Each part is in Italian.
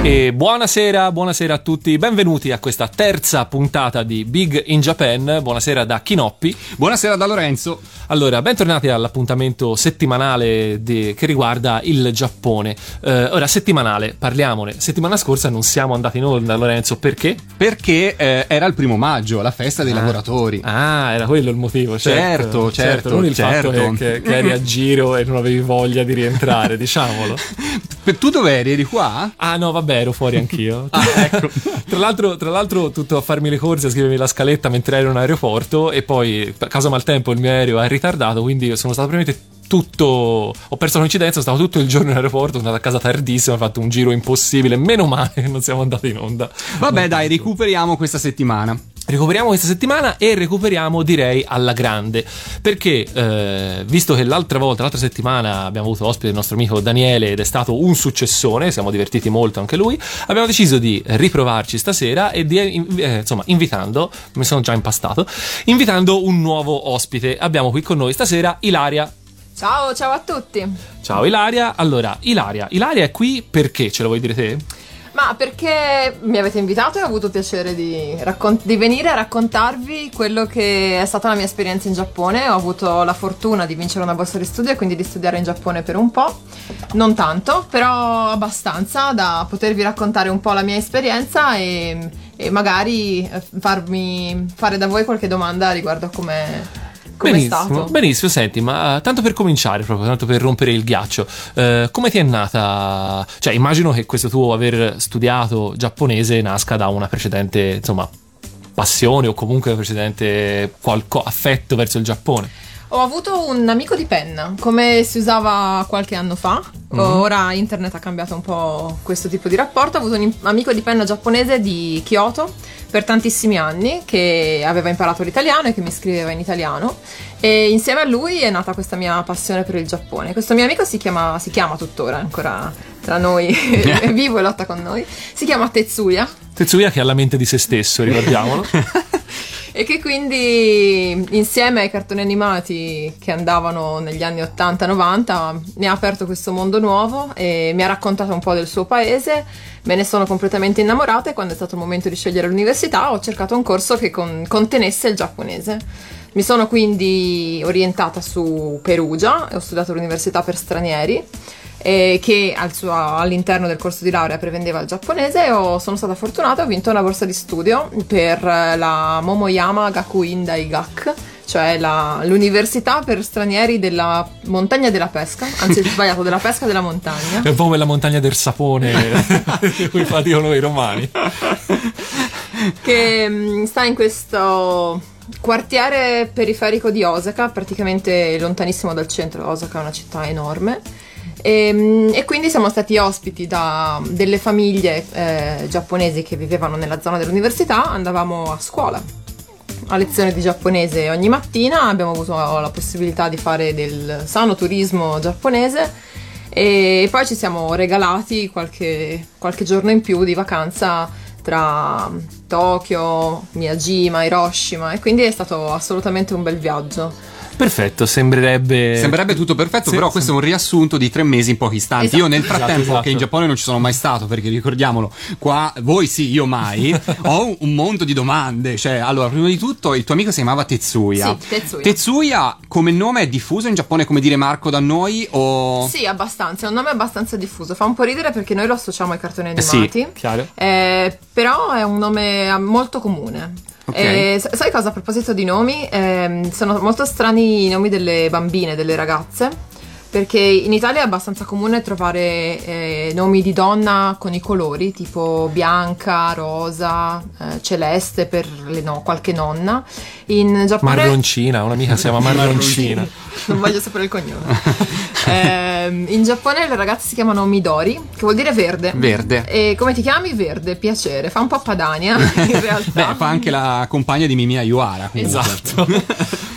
E buonasera a tutti, benvenuti a questa terza puntata di Big in Japan. Buonasera da Kinoppi. Buonasera da Lorenzo. Allora, bentornati all'appuntamento settimanale che riguarda il Giappone. Ora, settimanale, parliamone. Settimana scorsa non siamo andati in onda, Lorenzo, perché? Perché era il 1° maggio, la festa dei lavoratori. Ah, era quello il motivo, certo. Non il fatto che eri a giro e non avevi voglia di rientrare, diciamolo. Tu dove eri? Eri qua? Ah no, vabbè, ero fuori anch'io. Ecco. Tra l'altro tutto a farmi le corse, a scrivermi la scaletta mentre ero in aeroporto, e poi per caso maltempo il mio aereo è ritardato, quindi sono stato praticamente ho perso la coincidenza, stavo tutto il giorno in aeroporto, sono andato a casa tardissimo, ho fatto un giro impossibile, meno male che non siamo andati in onda. Vabbè, dai, recuperiamo questa settimana. Recuperiamo questa settimana e recuperiamo, direi, alla grande, perché visto che l'altra settimana abbiamo avuto ospite il nostro amico Daniele ed è stato un successone, siamo divertiti molto anche lui, abbiamo deciso di riprovarci stasera e di invitando, mi sono già impastato, invitando un nuovo ospite. Abbiamo qui con noi stasera Ilaria. Ciao a tutti. Ciao Ilaria. Allora, Ilaria è qui perché? Ce lo vuoi dire te? Ma perché mi avete invitato e ho avuto piacere di venire a raccontarvi quello che è stata la mia esperienza in Giappone. Ho avuto la fortuna di vincere una borsa di studio e quindi di studiare in Giappone per un po', non tanto, però abbastanza da potervi raccontare un po' la mia esperienza e magari farmi fare da voi qualche domanda riguardo a come Benissimo, senti, ma tanto per cominciare, proprio tanto per rompere il ghiaccio, come ti è nata? Cioè, immagino che questo tuo aver studiato giapponese nasca da una precedente, passione o comunque precedente affetto verso il Giappone. Ho avuto un amico di penna, come si usava qualche anno fa. Ora internet ha cambiato un po' questo tipo di rapporto. Ho avuto un amico di penna giapponese di Kyoto per tantissimi anni, che aveva imparato l'italiano e che mi scriveva in italiano, e insieme a lui è nata questa mia passione per il Giappone. Questo mio amico si chiama tuttora, ancora tra noi, è vivo e lotta con noi. Si chiama Tetsuya, che ha la mente di se stesso, ricordiamolo. E che quindi insieme ai cartoni animati che andavano negli anni 80-90 mi ha aperto questo mondo nuovo e mi ha raccontato un po' del suo paese. Me ne sono completamente innamorata e quando è stato il momento di scegliere l'università ho cercato un corso che contenesse il giapponese. Mi sono quindi orientata su Perugia e ho studiato all'università per stranieri, che all'interno del corso di laurea prevendeva il giapponese, e sono stata fortunata, ho vinto una borsa di studio per la Momoyama Gakuin Daigak, cioè l'università per stranieri della montagna della pesca, anzi sbagliato, della pesca della montagna. È un po' come la montagna del sapone di cui dicono i romani, che sta in questo quartiere periferico di Osaka, praticamente lontanissimo dal centro. Osaka è una città enorme. E quindi siamo stati ospiti da delle famiglie giapponesi che vivevano nella zona dell'università. Andavamo a scuola a lezione di giapponese ogni mattina, abbiamo avuto la possibilità di fare del sano turismo giapponese e poi ci siamo regalati qualche giorno in più di vacanza tra Tokyo, Miyajima, Hiroshima, e quindi è stato assolutamente un bel viaggio. Perfetto, sembrerebbe tutto perfetto, però questo è un riassunto di 3 mesi in pochi istanti. Esatto. Io nel frattempo, che in Giappone non ci sono mai stato, perché ricordiamolo, qua voi sì, io mai, ho un mondo di domande. Cioè, allora, prima di tutto, il tuo amico si chiamava Tetsuya. Sì, Tetsuya. Tetsuya come nome è diffuso in Giappone, come dire Marco da noi, o? Sì, abbastanza, è un nome abbastanza diffuso. Fa un po' ridere perché noi lo associamo ai cartoni animati. Sì, chiaro. Però è un nome molto comune. Okay. Sai cosa, a proposito di nomi, sono molto strani i nomi delle bambine, delle ragazze, perché in Italia è abbastanza comune trovare nomi di donna con i colori tipo bianca, rosa, celeste per qualche nonna. In Giappone Marroncina, un'amica si chiama Marroncina. Non voglio sapere il cognome. In Giappone le ragazze si chiamano Midori, che vuol dire verde. Verde. E come ti chiami? Verde, piacere. Fa un po' Padania in realtà. Beh, fa anche la compagna di Mimi Ayuara. Esatto.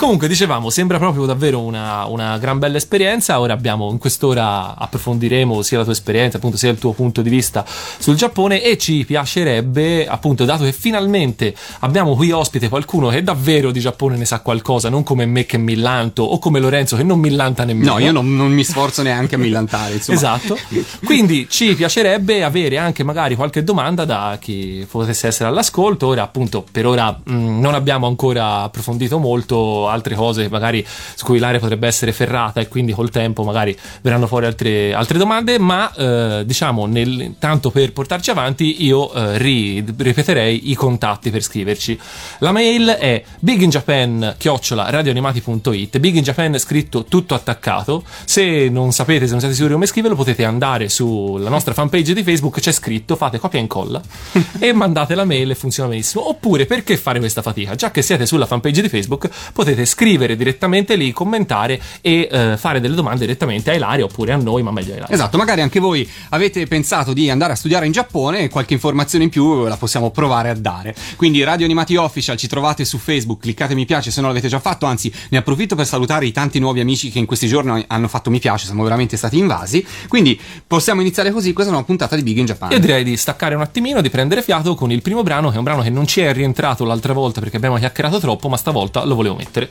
Comunque dicevamo, sembra proprio davvero una gran bella esperienza. Ora in quest'ora approfondiremo sia la tua esperienza, appunto, sia il tuo punto di vista sul Giappone, e ci piacerebbe, appunto, dato che finalmente abbiamo qui ospite qualcuno che davvero di Giappone ne sa qualcosa, non come me che millanto o come Lorenzo che non millanta nemmeno. No, io non mi sforzo neanche a millantare, insomma. Esatto. Quindi ci piacerebbe avere anche magari qualche domanda da chi potesse essere all'ascolto. Ora, appunto, per ora non abbiamo ancora approfondito molto altre cose magari su cui l'area potrebbe essere ferrata, e quindi col tempo magari verranno fuori altre domande, ma diciamo, tanto per portarci avanti io ripeterei i contatti per scriverci. La mail è biginjapan@radioanimati.it, Big in Japan scritto tutto attaccato. Se non sapete, se non siete sicuri come scriverlo, potete andare sulla nostra fanpage di Facebook, c'è scritto, fate copia e incolla e mandate la mail e funziona benissimo. Oppure, perché fare questa fatica? Già che siete sulla fanpage di Facebook, potete scrivere direttamente lì, commentare e fare delle domande direttamente a Ilaria, oppure a noi, ma meglio a Ilaria. Esatto, magari anche voi avete pensato di andare a studiare in Giappone e qualche informazione in più la possiamo provare a dare. Quindi Radio Animati Official ci trovate su Facebook, cliccate mi piace se non l'avete già fatto, anzi ne approfitto per salutare i tanti nuovi amici che in questi giorni hanno fatto mi piace, siamo veramente stati invasi. Quindi possiamo iniziare così questa nuova puntata di Big in Japan. Io direi di staccare un attimino, di prendere fiato con il primo brano, che è un brano che non ci è rientrato l'altra volta perché abbiamo chiacchierato troppo, ma stavolta lo volevo mettere.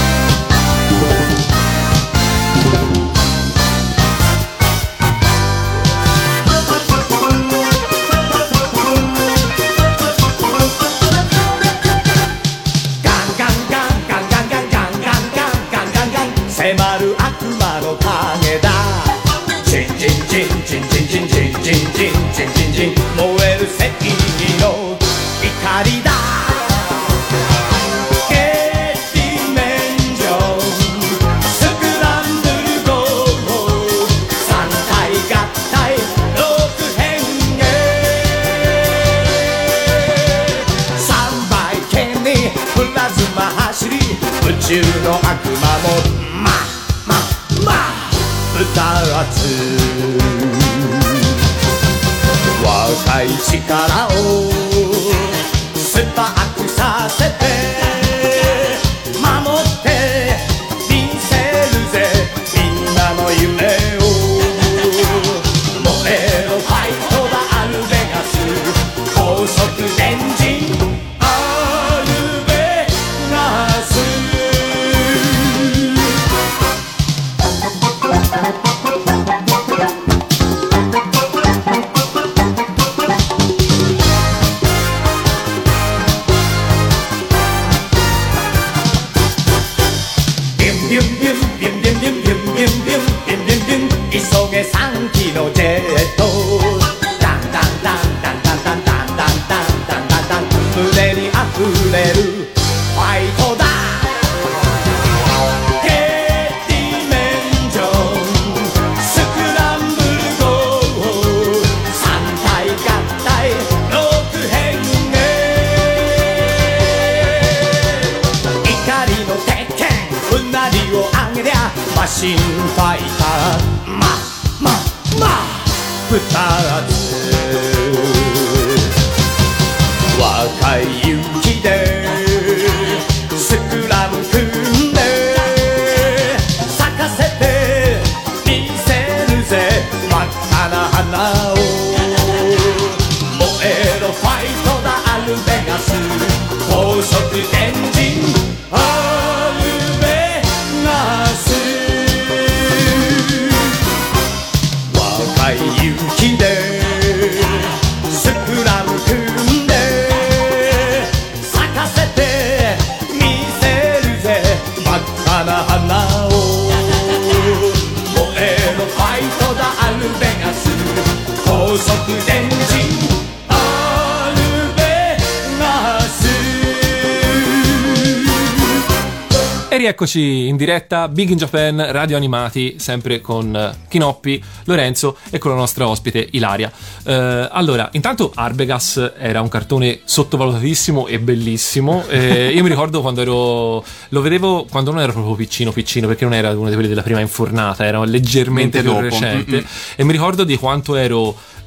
Eccoci in diretta, Big in Japan, Radio Animati, sempre con Kinoppi, Lorenzo e con la nostra ospite Ilaria. Allora, intanto Arbegas era un cartone sottovalutatissimo e bellissimo. Io mi ricordo quando lo vedevo quando non ero proprio piccino, perché non era uno di quelli della prima infornata, era leggermente più recente. E mi ricordo di quanto ero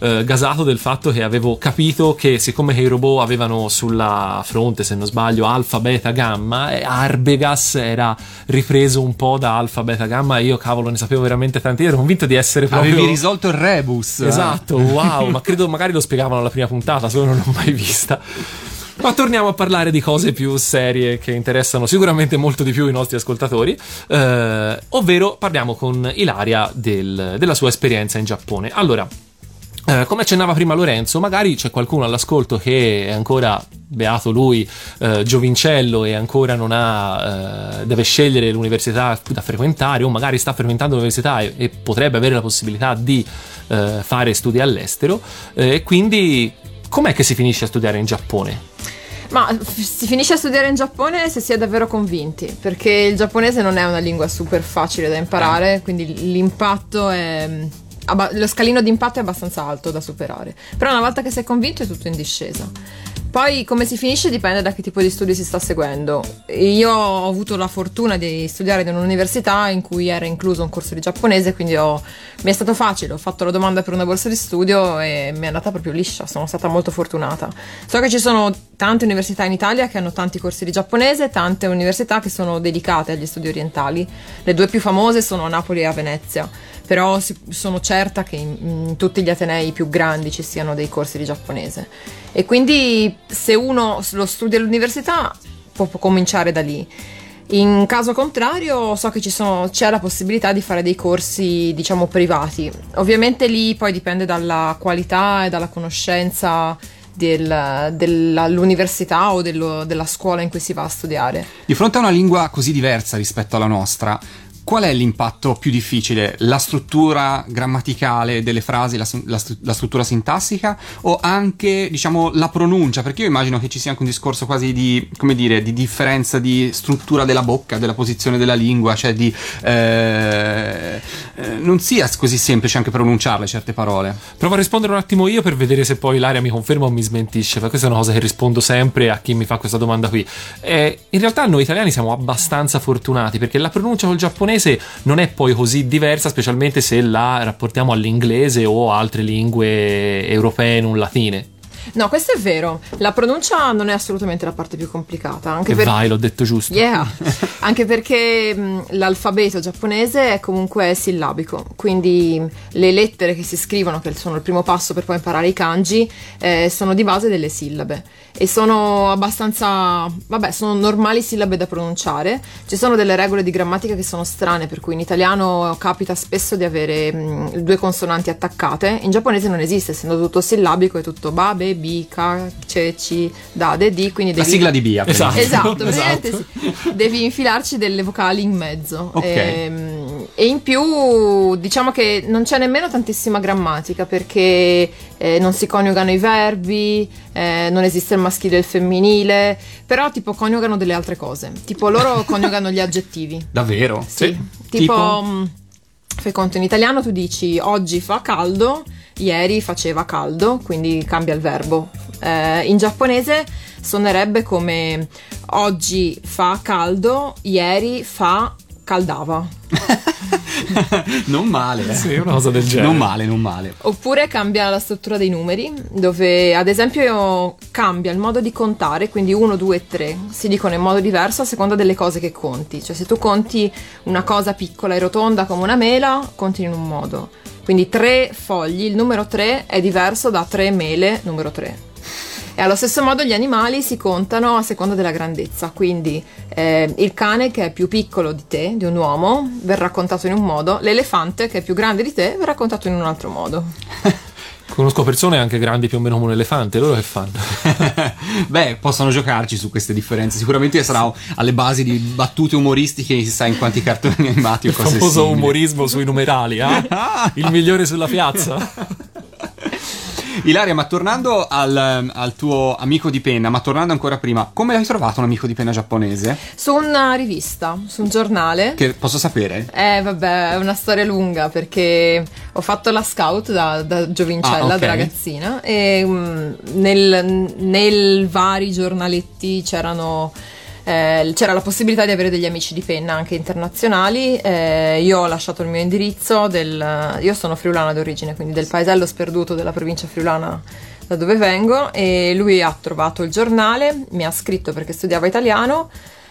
gasato del fatto che avevo capito che siccome che i robot avevano sulla fronte, se non sbaglio, alfa, beta, gamma, Arbegas era ripreso un po' da alfa, beta, gamma, e io cavolo ne sapevo veramente tanti, ero convinto di essere proprio... Avevi risolto il rebus. Esatto, wow, ma credo magari lo spiegavano alla prima puntata, solo non l'ho mai vista. Ma torniamo a parlare di cose più serie che interessano sicuramente molto di più i nostri ascoltatori, ovvero parliamo con Ilaria della sua esperienza in Giappone. Allora, come accennava prima Lorenzo, magari c'è qualcuno all'ascolto che è ancora, beato lui, giovincello e ancora non ha, deve scegliere l'università da frequentare, o magari sta frequentando l'università e potrebbe avere la possibilità di fare studi all'estero, e quindi com'è che si finisce a studiare in Giappone? Ma si finisce a studiare in Giappone se si è davvero convinti, perché il giapponese non è una lingua super facile da imparare, quindi l'impatto è... lo scalino di impatto è abbastanza alto da superare. Però una volta che sei convinto è tutto in discesa. Poi come si finisce dipende da che tipo di studi si sta seguendo. Io ho avuto la fortuna di studiare in un'università in cui era incluso un corso di giapponese, quindi mi è stato facile, ho fatto la domanda per una borsa di studio e mi è andata proprio liscia, sono stata molto fortunata. So che ci sono tante università in Italia che hanno tanti corsi di giapponese, tante università che sono dedicate agli studi orientali. Le due più famose sono a Napoli e a Venezia, però sono certa che in tutti gli atenei più grandi ci siano dei corsi di giapponese. E quindi se uno lo studia all'università può cominciare da lì. In caso contrario so che c'è la possibilità di fare dei corsi, diciamo, privati. Ovviamente lì poi dipende dalla qualità e dalla conoscenza dell'università o della scuola in cui si va a studiare. Di fronte a una lingua così diversa rispetto alla nostra, qual è l'impatto più difficile? La struttura grammaticale delle frasi, la struttura sintassica, o anche, diciamo, la pronuncia? Perché io immagino che ci sia anche un discorso quasi di, come dire, di differenza di struttura della bocca, della posizione della lingua, cioè non sia così semplice anche pronunciarle certe parole. Provo a rispondere un attimo io per vedere se poi Ilaria mi conferma o mi smentisce, perché questa è una cosa che rispondo sempre a chi mi fa questa domanda qui. In realtà noi italiani siamo abbastanza fortunati, perché la pronuncia col giapponese non è poi così diversa, specialmente se la rapportiamo all'inglese o a altre lingue europee non latine. No, questo è vero. La pronuncia non è assolutamente la parte più complicata. Anche vai, l'ho detto giusto. Yeah. Anche perché l'alfabeto giapponese è comunque sillabico, quindi le lettere che si scrivono, che sono il primo passo per poi imparare i kanji, sono di base delle sillabe e sono abbastanza, sono normali sillabe da pronunciare. Ci sono delle regole di grammatica che sono strane, per cui in italiano capita spesso di avere due consonanti attaccate. In giapponese non esiste, essendo tutto sillabico, è tutto ba, be, bi, ka, ce, ci, da, de, di, quindi la sigla di Bia. Esatto. Sì. Devi infilarci delle vocali in mezzo. Okay. E in più diciamo che non c'è nemmeno tantissima grammatica, perché non si coniugano i verbi, non esiste il maschile e il femminile, però tipo coniugano delle altre cose, tipo loro coniugano gli aggettivi. Davvero? Sì. Tipo fai conto, in italiano tu dici oggi fa caldo, ieri faceva caldo, quindi cambia il verbo. In giapponese suonerebbe come oggi fa caldo, ieri fa caldava. Non male. Sì, una cosa del genere. Non male. Oppure cambia la struttura dei numeri, dove ad esempio cambia il modo di contare, quindi 1, 2, 3 si dicono in modo diverso a seconda delle cose che conti. Cioè se tu conti una cosa piccola e rotonda come una mela, conti in un modo. Quindi 3 fogli, il numero 3 è diverso da 3 mele numero 3. E allo stesso modo gli animali si contano a seconda della grandezza, quindi il cane, che è più piccolo di te, di un uomo, verrà contato in un modo, l'elefante, che è più grande di te, verrà contato in un altro modo. Conosco persone anche grandi più o meno come un elefante, loro che fanno? Beh, possono giocarci su queste differenze, sicuramente sarà alle basi di battute umoristiche, chissà in quanti cartoni animati o cose il famoso simili. umorismo sui numerali, il migliore sulla piazza. Ilaria, ma tornando al tuo amico di penna, ma tornando ancora prima, come l'hai trovato un amico di penna giapponese? Su una rivista, su un giornale. Che posso sapere? Vabbè, è una storia lunga, perché ho fatto la scout da giovincella, okay. da ragazzina, e nei vari giornaletti c'erano c'era la possibilità di avere degli amici di penna anche internazionali. Io ho lasciato il mio indirizzo io sono friulana d'origine, quindi del paesello sperduto della provincia friulana da dove vengo, e lui ha trovato il giornale, mi ha scritto perché studiava italiano,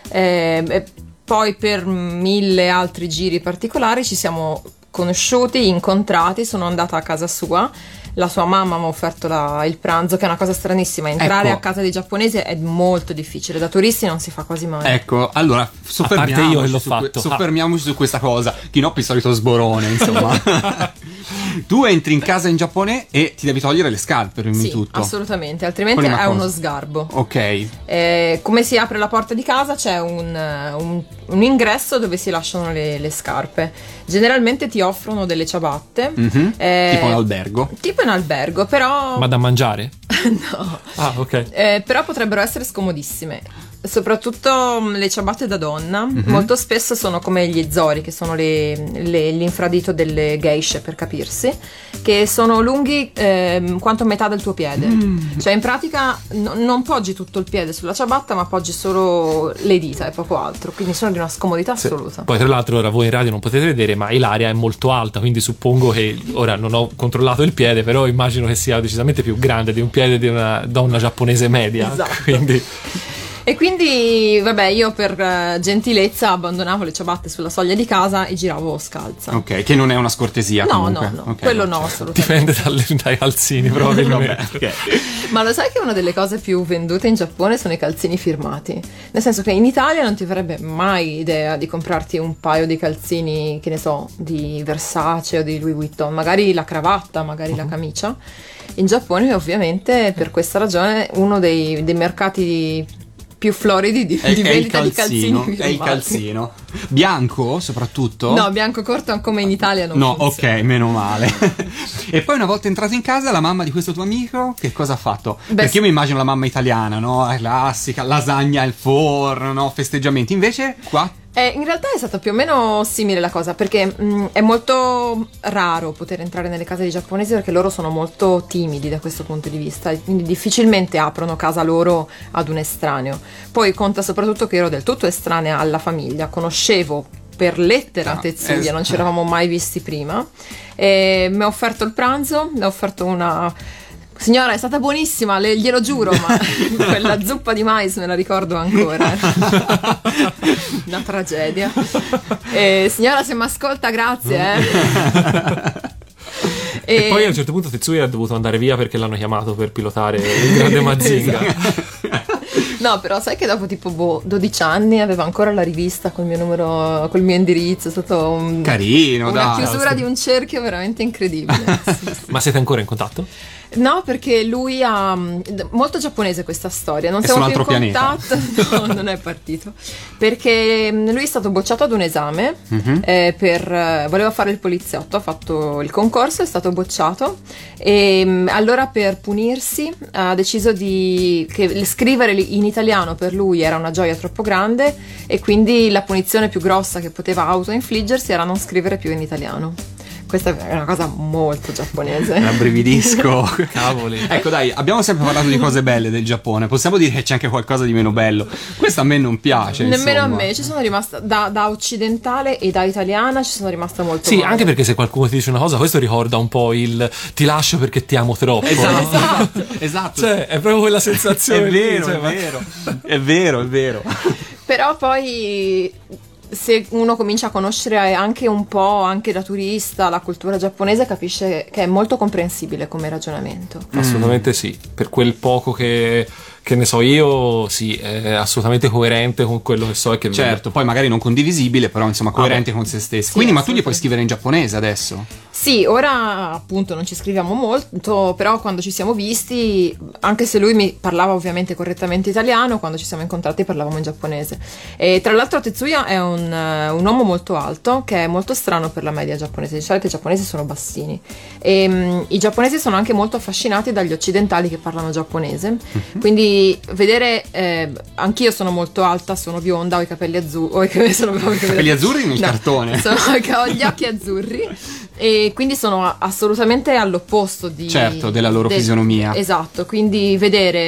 e poi per 1000 altri giri particolari ci siamo conosciuti, incontrati, sono andata a casa sua. La sua mamma mi ha offerto il pranzo, che è una cosa stranissima. Entrare a casa dei giapponesi è molto difficile, da turisti non si fa quasi mai. Ecco, allora soffermiamoci su questa cosa. Kinoppi il solito sborone, insomma. Tu entri in casa in Giappone e ti devi togliere le scarpe, prima di tutto. Assolutamente, altrimenti è uno sgarbo. Ok. Come si apre la porta di casa c'è un ingresso dove si lasciano le scarpe. Generalmente ti offrono delle ciabatte. Tipo un albergo. Tipo in albergo, però... Ma da mangiare? No. Ah, ok. Però potrebbero essere scomodissime. Soprattutto le ciabatte da donna, molto spesso sono come gli zori, che sono l'infradito delle geishe, per capirsi, che sono lunghi quanto metà del tuo piede. Cioè in pratica non poggi tutto il piede sulla ciabatta, ma poggi solo le dita e poco altro, quindi sono di una scomodità assoluta. Poi tra l'altro ora voi in radio non potete vedere, ma Ilaria è molto alta, quindi suppongo che, ora non ho controllato il piede, però immagino che sia decisamente più grande di un piede di una donna giapponese media. Esatto. Quindi... E quindi, vabbè, io per gentilezza abbandonavo le ciabatte sulla soglia di casa e giravo scalza. Ok, che non è una scortesia. No, comunque. no, Okay, quello no, certo. assolutamente. Dipende dai calzini, probabilmente. Vabbè, okay. Ma lo sai che una delle cose più vendute in Giappone sono i calzini firmati? Nel senso che in Italia non ti verrebbe mai idea di comprarti un paio di calzini, che ne so, di Versace o di Louis Vuitton, magari la cravatta, magari la camicia. In Giappone, ovviamente, per questa ragione, uno dei mercati più floridi di vendita di calzini firmati. È il calzino bianco soprattutto? No, bianco corto come in Italia non no, funziona. ok, meno male. E poi una volta entrato in casa, la mamma di questo tuo amico che cosa ha fatto? Perché io mi immagino la mamma italiana, no? Classica, lasagna al forno, no? Festeggiamenti. Invece qua in realtà è stata più o meno simile la cosa, perché è molto raro poter entrare nelle case dei giapponesi, perché loro sono molto timidi da questo punto di vista, quindi difficilmente aprono casa loro ad un estraneo. Poi conta soprattutto che ero del tutto estranea alla famiglia, conoscevo per lettera Tetsuya, non ci eravamo mai visti prima, e mi ha offerto il pranzo, mi ha offerto una... Signora, è stata buonissima, glielo giuro, ma quella zuppa di mais me la ricordo ancora. Una tragedia. Signora, se mi ascolta, grazie. E poi a un certo punto Tetsuya ha dovuto andare via perché l'hanno chiamato per pilotare il grande Mazinga. No, però sai che dopo tipo 12 anni aveva ancora la rivista col mio numero, col mio indirizzo, è stato carino, una chiusura di un cerchio veramente incredibile. Sì. Ma siete ancora in contatto? No, perché lui ha molto giapponese questa storia, non siamo più in contatto. No, non è partito, perché lui è stato bocciato ad un esame voleva fare il poliziotto, ha fatto il concorso, è stato bocciato e allora per punirsi ha deciso che scrivere in italiano per lui era una gioia troppo grande, e quindi la punizione più grossa che poteva autoinfliggersi era non scrivere più in italiano. Questa è una cosa molto giapponese. Rabbrividisco. Cavoli. Ecco, dai, abbiamo sempre parlato di cose belle del Giappone. Possiamo dire che c'è anche qualcosa di meno bello. Questo a me non piace. Nemmeno insomma. a me. Ci sono rimasta da occidentale e da italiana, ci sono rimasta molto Sì, male. anche perché se qualcuno ti dice una cosa, questo ricorda un po' il ti lascio perché ti amo troppo. Esatto. Cioè, è proprio quella sensazione. È vero, lì, è vero. Però poi, se uno comincia a conoscere anche un po', anche da turista, la cultura giapponese, capisce che è molto comprensibile come ragionamento. Assolutamente sì, per quel poco che ne so io, sì, è assolutamente coerente con quello che so e che certo, poi magari non condivisibile, però insomma coerente con se stessi. Sì, quindi ma tu gli puoi scrivere in giapponese adesso? Sì, ora appunto non ci scriviamo molto, però quando ci siamo visti, anche se lui mi parlava ovviamente correttamente italiano, quando ci siamo incontrati parlavamo in giapponese. E tra l'altro Tetsuya è un uomo molto alto, che è molto strano per la media giapponese. Di solito i giapponesi sono bassini, e i giapponesi sono anche molto affascinati dagli occidentali che parlano giapponese, quindi vedere, anch'io sono molto alta, sono bionda, ho i capelli azzurri, capelli azzurri nel cartone, ho gli occhi azzurri, e quindi sono assolutamente all'opposto della loro fisionomia. Esatto, quindi vedere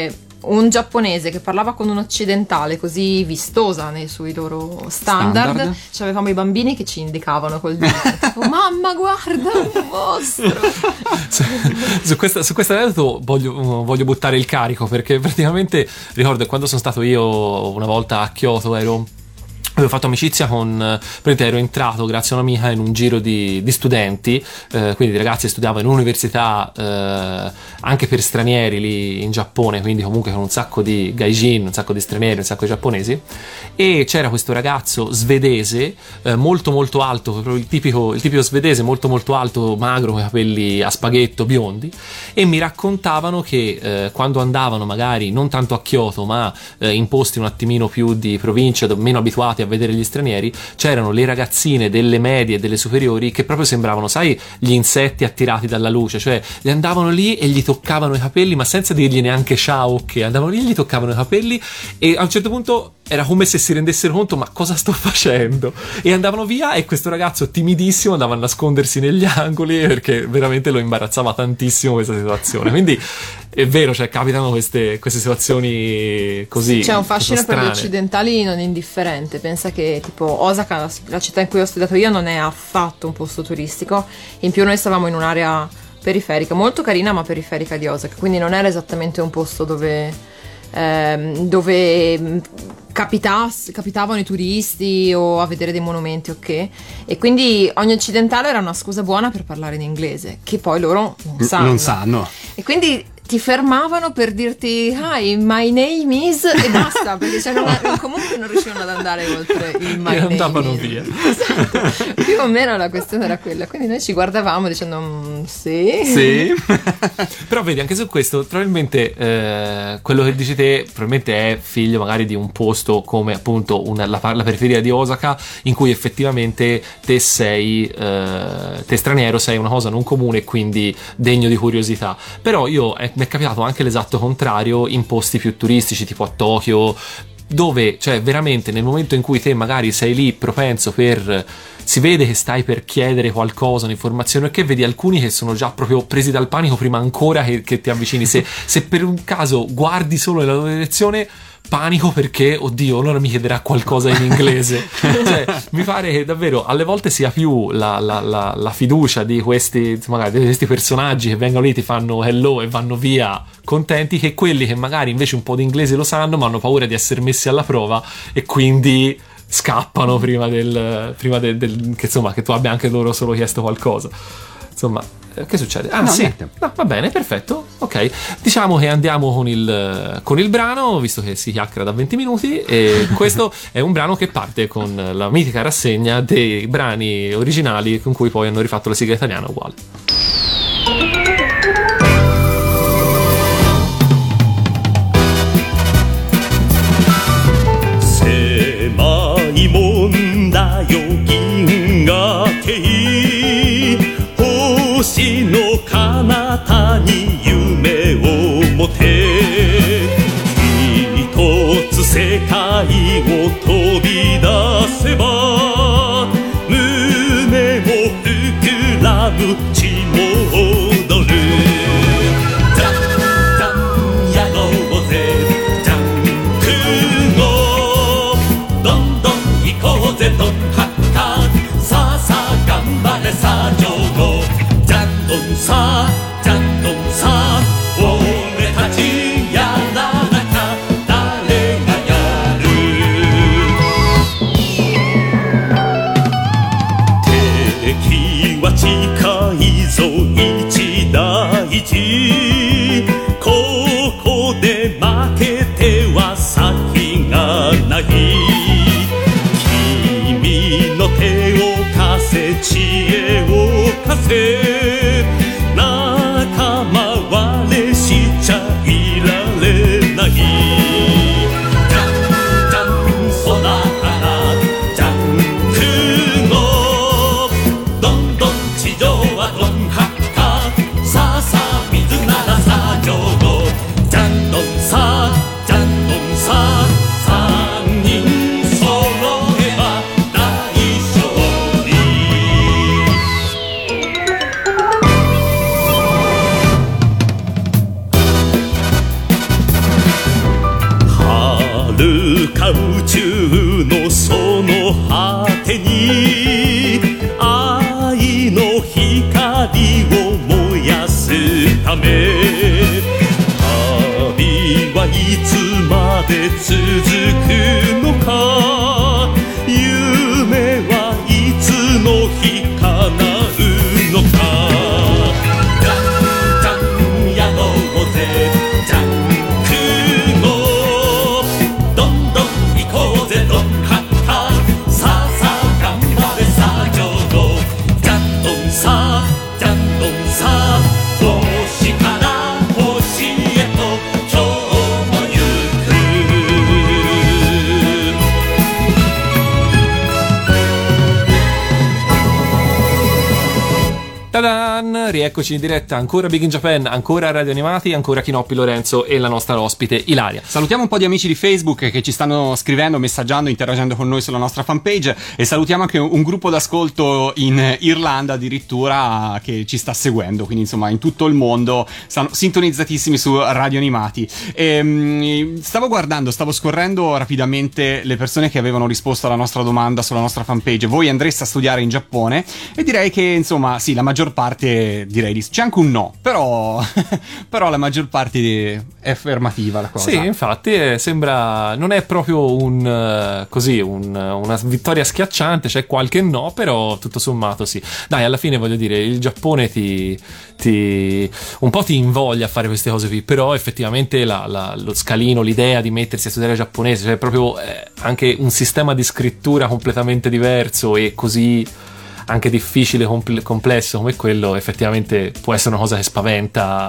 un giapponese che parlava con un occidentale così vistosa nei suoi loro standard. C'avevamo i bambini che ci indicavano col dito. Oh, mamma, guarda, un mostro! Su questo aneddoto voglio buttare il carico, perché praticamente ricordo quando sono stato io una volta a Kyoto, avevo fatto amicizia ero entrato grazie a un'amica in un giro di studenti, quindi di ragazzi che studiavano in un'università anche per stranieri lì in Giappone, quindi comunque con un sacco di gaijin, un sacco di stranieri, un sacco di giapponesi, e c'era questo ragazzo svedese molto molto alto, proprio il tipico svedese, molto molto alto, magro, con i capelli a spaghetto, biondi, e mi raccontavano che quando andavano magari non tanto a Kyoto ma in posti un attimino più di provincia, meno abituati a vedere gli stranieri, c'erano le ragazzine delle medie e delle superiori che proprio sembravano, sai, gli insetti attirati dalla luce, cioè gli andavano lì e gli toccavano i capelli, ma senza dirgli neanche ciao, che andavano lì e gli toccavano i capelli, e a un certo punto era come se si rendessero conto, ma cosa sto facendo? E andavano via, e questo ragazzo timidissimo andava a nascondersi negli angoli perché veramente lo imbarazzava tantissimo questa situazione. Quindi è vero, cioè capitano queste situazioni così. C'è un fascino per strane. gli occidentali non indifferente. Pensa che tipo Osaka, la città in cui ho studiato io, non è affatto un posto turistico. In più noi stavamo in un'area periferica, molto carina ma periferica di Osaka, quindi non era esattamente un posto dove capitavano i turisti o a vedere dei monumenti, ok? E quindi ogni occidentale era una scusa buona per parlare in inglese, che poi loro non sanno. E quindi ti fermavano per dirti hi, my name is, e basta, perché comunque non riuscivano ad andare oltre il my name andavano is. via. Esatto. Più o meno la questione era quella, quindi noi ci guardavamo dicendo sì. Però vedi, anche su questo probabilmente quello che dici te probabilmente è figlio magari di un posto come appunto la periferia di Osaka, in cui effettivamente te straniero sei una cosa non comune e quindi degno di curiosità. Però mi è capitato anche l'esatto contrario in posti più turistici, tipo a Tokyo, dove, cioè, veramente nel momento in cui te magari sei lì propenso si vede che stai per chiedere qualcosa, un'informazione, che vedi alcuni che sono già proprio presi dal panico prima ancora che ti avvicini. Se per un caso guardi solo nella tua direzione, panico, perché oddio, allora mi chiederà qualcosa in inglese. Cioè, mi pare che davvero alle volte sia più la fiducia di questi personaggi che vengono lì, ti fanno hello e vanno via contenti, che quelli che magari invece un po' di inglese lo sanno ma hanno paura di essere messi alla prova e quindi scappano prima che tu abbia anche loro solo chiesto qualcosa. Insomma, che succede? Ah, no, sì. niente. No, va bene, perfetto. Ok. Diciamo che andiamo con il brano, visto che si chiacchiera da 20 minuti. E questo è un brano che parte con la mitica rassegna dei brani originali con cui poi hanno rifatto la sigla italiana uguale. Semai mondayo gingatei 星の彼方に夢を持て一つ世界を飛び出せば胸も膨らむ血も踊るザンザンやろうぜジャンクゴどんどん行こうぜドンハッカさあさあ頑張れさあジョーゴさあジャンドンさあ俺たちやらなきゃ誰がやる敵は近いぞ一大事ここで負けては先がない君の手を貸せ知恵を貸せりを燃やすため旅はいつまで続くのか夢はいつの日叶うのかじゃんじゃんやろうぜジャンクのどんどん行こうぜロッカッカさあさあ頑張れさジョドジャンドンさジャンドンさ星から星へと今日も行く Ta-dan! Rieccoci in diretta, ancora Big in Japan, ancora Radio Animati, ancora Chinoppi Lorenzo e la nostra ospite Ilaria. Salutiamo un po' di amici di Facebook che ci stanno scrivendo, messaggiando, interagendo con noi sulla nostra fanpage, e salutiamo anche un gruppo d'ascolto in Irlanda addirittura che ci sta seguendo, quindi insomma in tutto il mondo stanno sintonizzatissimi su Radio Animati. Stavo scorrendo rapidamente le persone che avevano risposto alla nostra domanda sulla nostra fanpage: voi andreste a studiare in Giappone? E direi che insomma sì, la maggior parte direi di c'è anche un no, però la maggior parte è affermativa la cosa. Sì, infatti sembra, non è proprio una vittoria schiacciante, c'è qualche no, però tutto sommato sì. Dai, alla fine voglio dire, il Giappone un po' ti invoglia a fare queste cose qui, però effettivamente lo scalino, l'idea di mettersi a studiare giapponese, cioè proprio anche un sistema di scrittura completamente diverso e così anche difficile, complesso come quello, effettivamente può essere una cosa che spaventa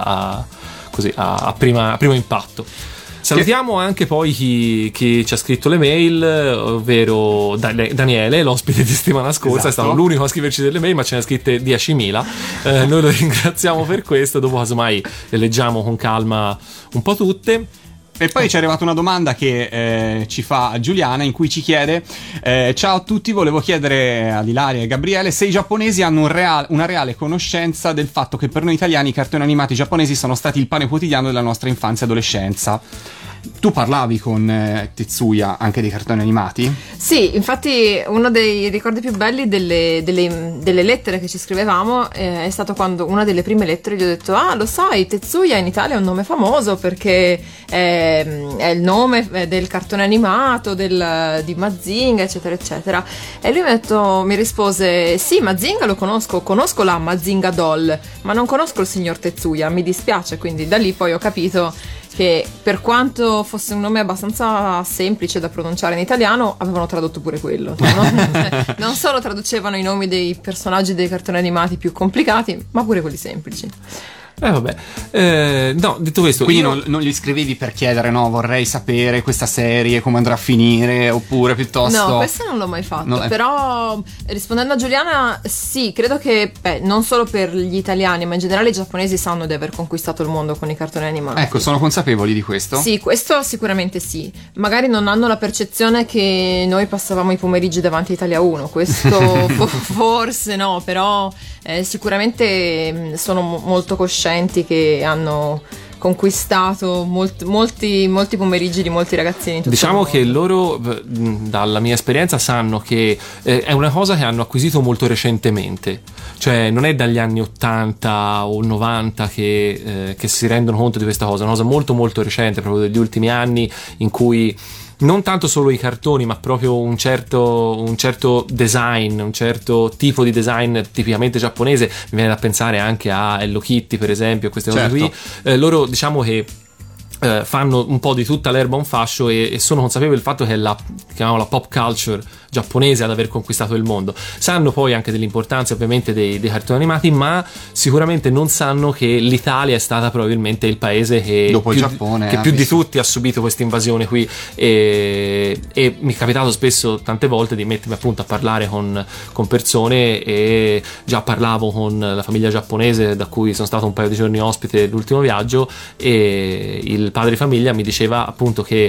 a primo impatto. Salutiamo anche poi chi ci ha scritto le mail, ovvero Daniele, l'ospite di settimana scorsa. Esatto. È stato l'unico a scriverci delle mail, ma ce ne ha scritte 10.000. Noi lo ringraziamo per questo. Dopo casomai le leggiamo con calma un po' tutte. E poi ci è arrivata una domanda che ci fa Giuliana, in cui ci chiede: ciao a tutti, volevo chiedere ad Ilaria e Gabriele se i giapponesi hanno una reale conoscenza del fatto che per noi italiani i cartoni animati giapponesi sono stati il pane quotidiano della nostra infanzia e adolescenza. Tu parlavi con Tetsuya anche dei cartoni animati? Sì, infatti uno dei ricordi più belli delle lettere che ci scrivevamo è stato quando una delle prime lettere gli ho detto: ah, lo sai, Tetsuya in Italia è un nome famoso perché è il nome del cartone animato di Mazinga, eccetera eccetera. E lui mi rispose: sì, Mazinga lo conosco la Mazinga Doll, ma non conosco il signor Tetsuya, mi dispiace. Quindi da lì poi ho capito che per quanto fosse un nome abbastanza semplice da pronunciare in italiano, avevano tradotto pure quello, no? Non solo traducevano i nomi dei personaggi dei cartoni animati più complicati, ma pure quelli semplici. Vabbè, no, detto questo, quindi non gli scrivevi per chiedere: no, vorrei sapere questa serie come andrà a finire, oppure piuttosto... No, questo non l'ho mai fatto, però rispondendo a Giuliana, sì, credo che non solo per gli italiani, ma in generale i giapponesi sanno di aver conquistato il mondo con i cartoni animati. Ecco, sono consapevoli di questo? Sì, questo sicuramente sì. Magari non hanno la percezione che noi passavamo i pomeriggi davanti a Italia 1, questo forse no, però sicuramente sono molto coscienti che hanno conquistato molti pomeriggi di molti ragazzini. Diciamo che loro, dalla mia esperienza, sanno che è una cosa che hanno acquisito molto recentemente, cioè non è dagli anni 80 o 90 che si rendono conto di questa cosa, è una cosa molto molto recente, proprio degli ultimi anni, in cui non tanto solo i cartoni, ma proprio un certo design, un certo tipo di design tipicamente giapponese. Mi viene da pensare anche a Hello Kitty, per esempio, queste cose qui. Loro, diciamo che fanno un po' di tutta l'erba un fascio e sono consapevoli del fatto che è chiamiamola pop culture giapponese ad aver conquistato il mondo. Sanno poi anche dell'importanza ovviamente dei cartoni animati, ma sicuramente non sanno che l'Italia è stata probabilmente il paese che dopo il Giappone che più di tutti ha subito questa invasione qui, e mi è capitato spesso, tante volte, di mettermi appunto a parlare con persone, e già parlavo con la famiglia giapponese da cui sono stato un paio di giorni ospite l'ultimo viaggio, e il padre di famiglia mi diceva appunto che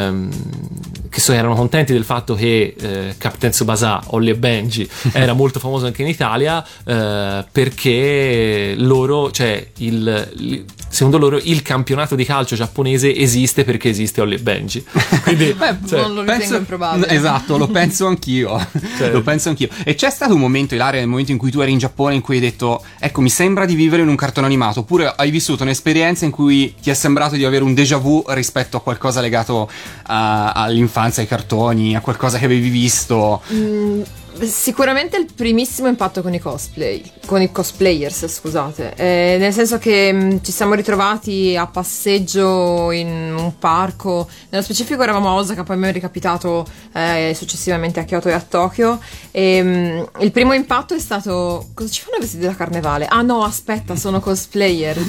erano contenti del fatto che Captain Tsubasa, Holly e Benji era molto famoso anche in Italia, perché loro, cioè secondo loro il campionato di calcio giapponese esiste perché esiste Holly e Benji. Quindi non lo ritengo improbabile. Esatto, lo penso anch'io. Lo penso anch'io. E c'è stato un momento, Ilaria, nel momento in cui tu eri in Giappone, in cui hai detto, ecco, mi sembra di vivere in un cartone animato, oppure hai vissuto un'esperienza in cui ti è sembrato di avere un déjà vu rispetto a qualcosa legato all'infanzia, ai cartoni, a qualcosa che avevi visto? Sicuramente il primissimo impatto con i cosplayers, scusate, nel senso che ci siamo ritrovati a passeggio in un parco, nello specifico eravamo a Osaka, poi mi è ricapitato successivamente a Kyoto e a Tokyo, e il primo impatto è stato: cosa ci fanno vestiti da carnevale? Ah no, aspetta, sono cosplayer.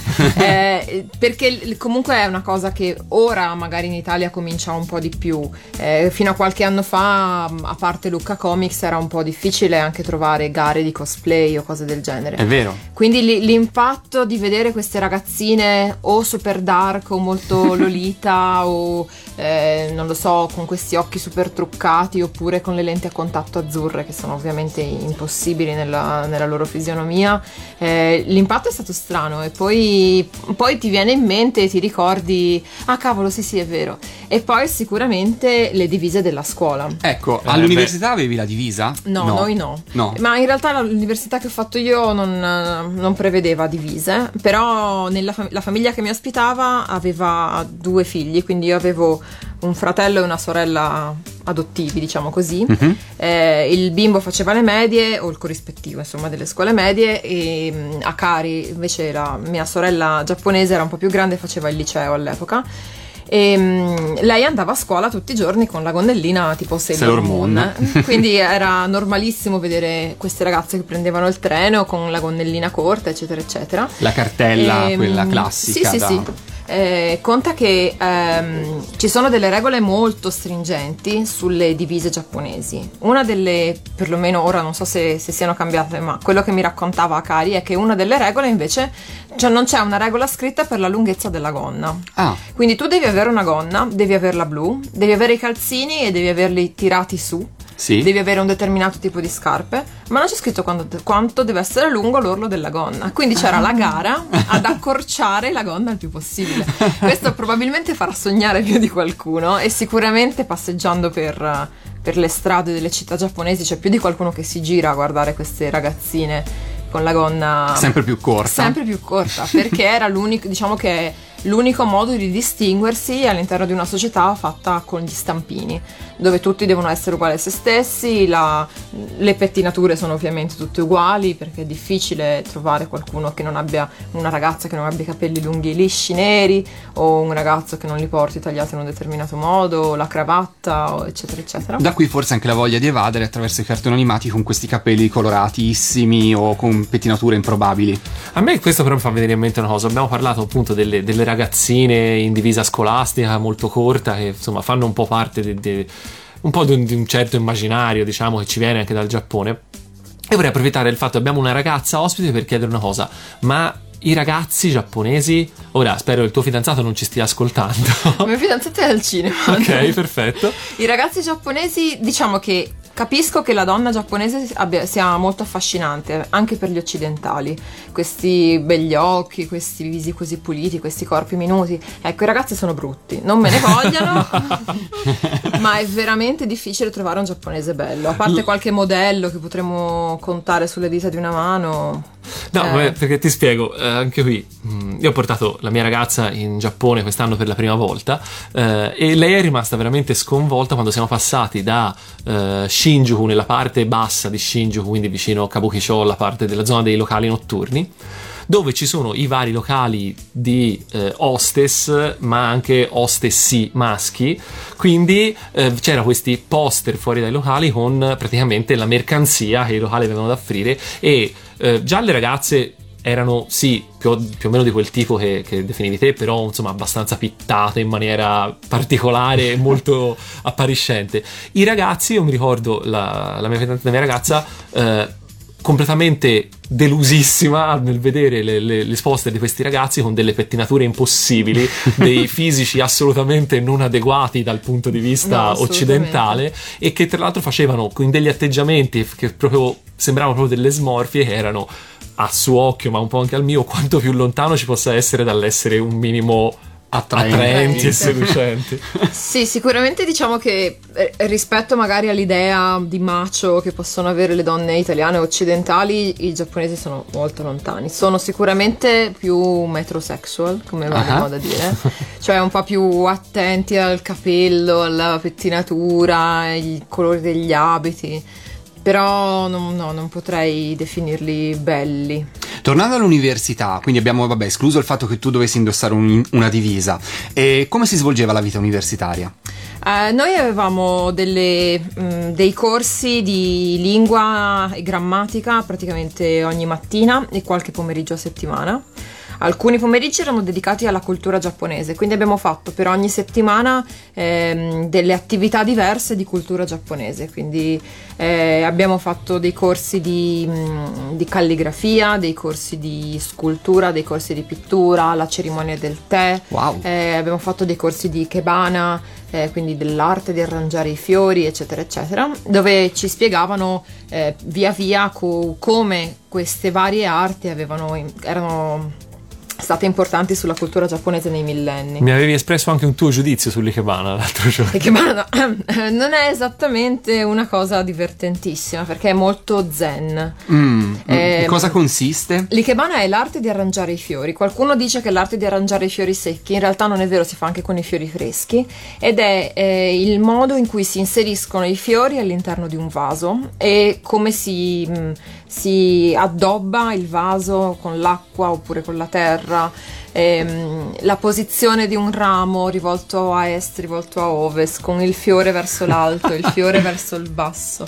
Perché comunque è una cosa che ora magari in Italia comincia un po' di più, fino a qualche anno fa, a parte Lucca Comics, era un po' difficile anche trovare gare di cosplay o cose del genere. È vero. Quindi l'impatto di vedere queste ragazzine o super dark o molto lolita o non lo so, con questi occhi super truccati, oppure con le lenti a contatto azzurre, che sono ovviamente impossibili nella loro fisionomia, l'impatto è stato strano. E poi ti viene in mente e ti ricordi: ah cavolo, sì è vero. E poi sicuramente le divise della scuola. Ecco, all'università avevi la divisa? No, noi no. Ma in realtà l'università che ho fatto io non prevedeva divise, però la famiglia che mi ospitava aveva 2 figli, quindi io avevo un fratello e una sorella adottivi, diciamo così. Il bimbo faceva le medie, o il corrispettivo insomma delle scuole medie, e Akari invece, la mia sorella giapponese, era un po' più grande e faceva il liceo all'epoca. E lei andava a scuola tutti i giorni con la gonnellina tipo Sailor Moon. Quindi era normalissimo vedere queste ragazze che prendevano il treno con la gonnellina corta, eccetera eccetera, la cartella, quella classica. Sì. Conta che ci sono delle regole molto stringenti sulle divise giapponesi. Una delle, perlomeno ora non so se siano cambiate, ma quello che mi raccontava Akari è che una delle regole invece, cioè non c'è una regola scritta per la lunghezza della gonna. Quindi tu devi avere una gonna, devi averla blu, devi avere i calzini e devi averli tirati su. Sì. Devi avere un determinato tipo di scarpe, ma non c'è scritto quanto deve essere lungo l'orlo della gonna. Quindi c'era la gara ad accorciare la gonna il più possibile. Questo probabilmente farà sognare più di qualcuno, e sicuramente passeggiando per le strade delle città giapponesi c'è più di qualcuno che si gira a guardare queste ragazzine con la gonna sempre più corta, perché era l'unico, diciamo che è l'unico modo di distinguersi all'interno di una società fatta con gli stampini, dove tutti devono essere uguali a se stessi. Le pettinature sono ovviamente tutte uguali, perché è difficile trovare qualcuno che non abbia, una ragazza che non abbia i capelli lunghi e lisci neri, o un ragazzo che non li porti tagliati in un determinato modo, la cravatta, eccetera eccetera. Da qui forse anche la voglia di evadere attraverso i cartoni animati con questi capelli coloratissimi o con pettinature improbabili. A me questo però mi fa venire in mente una cosa: abbiamo parlato appunto delle ragazzine in divisa scolastica molto corta, che insomma fanno un po' parte un po' di un certo immaginario, diciamo, che ci viene anche dal Giappone. E vorrei approfittare del fatto che abbiamo una ragazza ospite per chiedere una cosa: ma i ragazzi giapponesi, ora spero il tuo fidanzato non ci stia ascoltando. Il mio fidanzato è al cinema. Ok, perfetto. I ragazzi giapponesi, diciamo che capisco che la donna giapponese sia molto affascinante anche per gli occidentali, questi begli occhi, questi visi così puliti, questi corpi minuti. Ecco, i ragazzi sono brutti, non me ne vogliano, ma è veramente difficile trovare un giapponese bello, a parte qualche modello che potremmo contare sulle dita di una mano. No, perché ti spiego, anche qui io ho portato la mia ragazza in Giappone quest'anno per la prima volta, e lei è rimasta veramente sconvolta quando siamo passati da Shinjuku, nella parte bassa di Shinjuku, quindi vicino a Kabukicho, la parte della zona dei locali notturni, dove ci sono i vari locali di hostess, ma anche hostessi maschi. Quindi c'erano questi poster fuori dai locali con praticamente la mercanzia che i locali avevano da offrire, e già le ragazze erano sì più o meno di quel tipo che definivi te, però insomma abbastanza pittate in maniera particolare e molto appariscente. I ragazzi, io mi ricordo la mia ragazza completamente delusissima nel vedere le poster di questi ragazzi con delle pettinature impossibili, dei fisici assolutamente non adeguati dal punto di vista occidentale, e che tra l'altro facevano con degli atteggiamenti che proprio sembravano proprio delle smorfie, che erano a suo occhio, ma un po' anche al mio, quanto più lontano ci possa essere dall'essere un minimo attraenti e seducenti. Sì, sicuramente diciamo che rispetto magari all'idea di macho che possono avere le donne italiane o occidentali, i giapponesi sono molto lontani. Sono sicuramente più metrosexual, come va di moda dire, cioè un po' più attenti al capello, alla pettinatura, ai colori degli abiti. Però non potrei definirli belli. Tornando all'università, quindi abbiamo escluso il fatto che tu dovessi indossare una divisa. E come si svolgeva la vita universitaria? Noi avevamo dei corsi di lingua e grammatica praticamente ogni mattina e qualche pomeriggio a settimana. Alcuni pomeriggi erano dedicati alla cultura giapponese, quindi abbiamo fatto per ogni settimana delle attività diverse di cultura giapponese, quindi abbiamo fatto dei corsi di calligrafia, dei corsi di scultura, dei corsi di pittura, la cerimonia del tè. Wow. Abbiamo fatto dei corsi di ikebana, quindi dell'arte di arrangiare i fiori, eccetera eccetera, dove ci spiegavano via via come queste varie arti erano state importanti sulla cultura giapponese nei millenni. Mi avevi espresso anche un tuo giudizio sull'ikebana l'altro giorno. L'ikebana non è esattamente una cosa divertentissima perché è molto zen. Cosa consiste? L'ikebana è l'arte di arrangiare i fiori. Qualcuno dice che è l'arte di arrangiare i fiori secchi, in realtà non è vero, si fa anche con i fiori freschi, ed è il modo in cui si inseriscono i fiori all'interno di un vaso e come si addobba il vaso con l'acqua oppure con la terra, la posizione di un ramo rivolto a est, rivolto a ovest, con il fiore verso l'alto, il fiore verso il basso.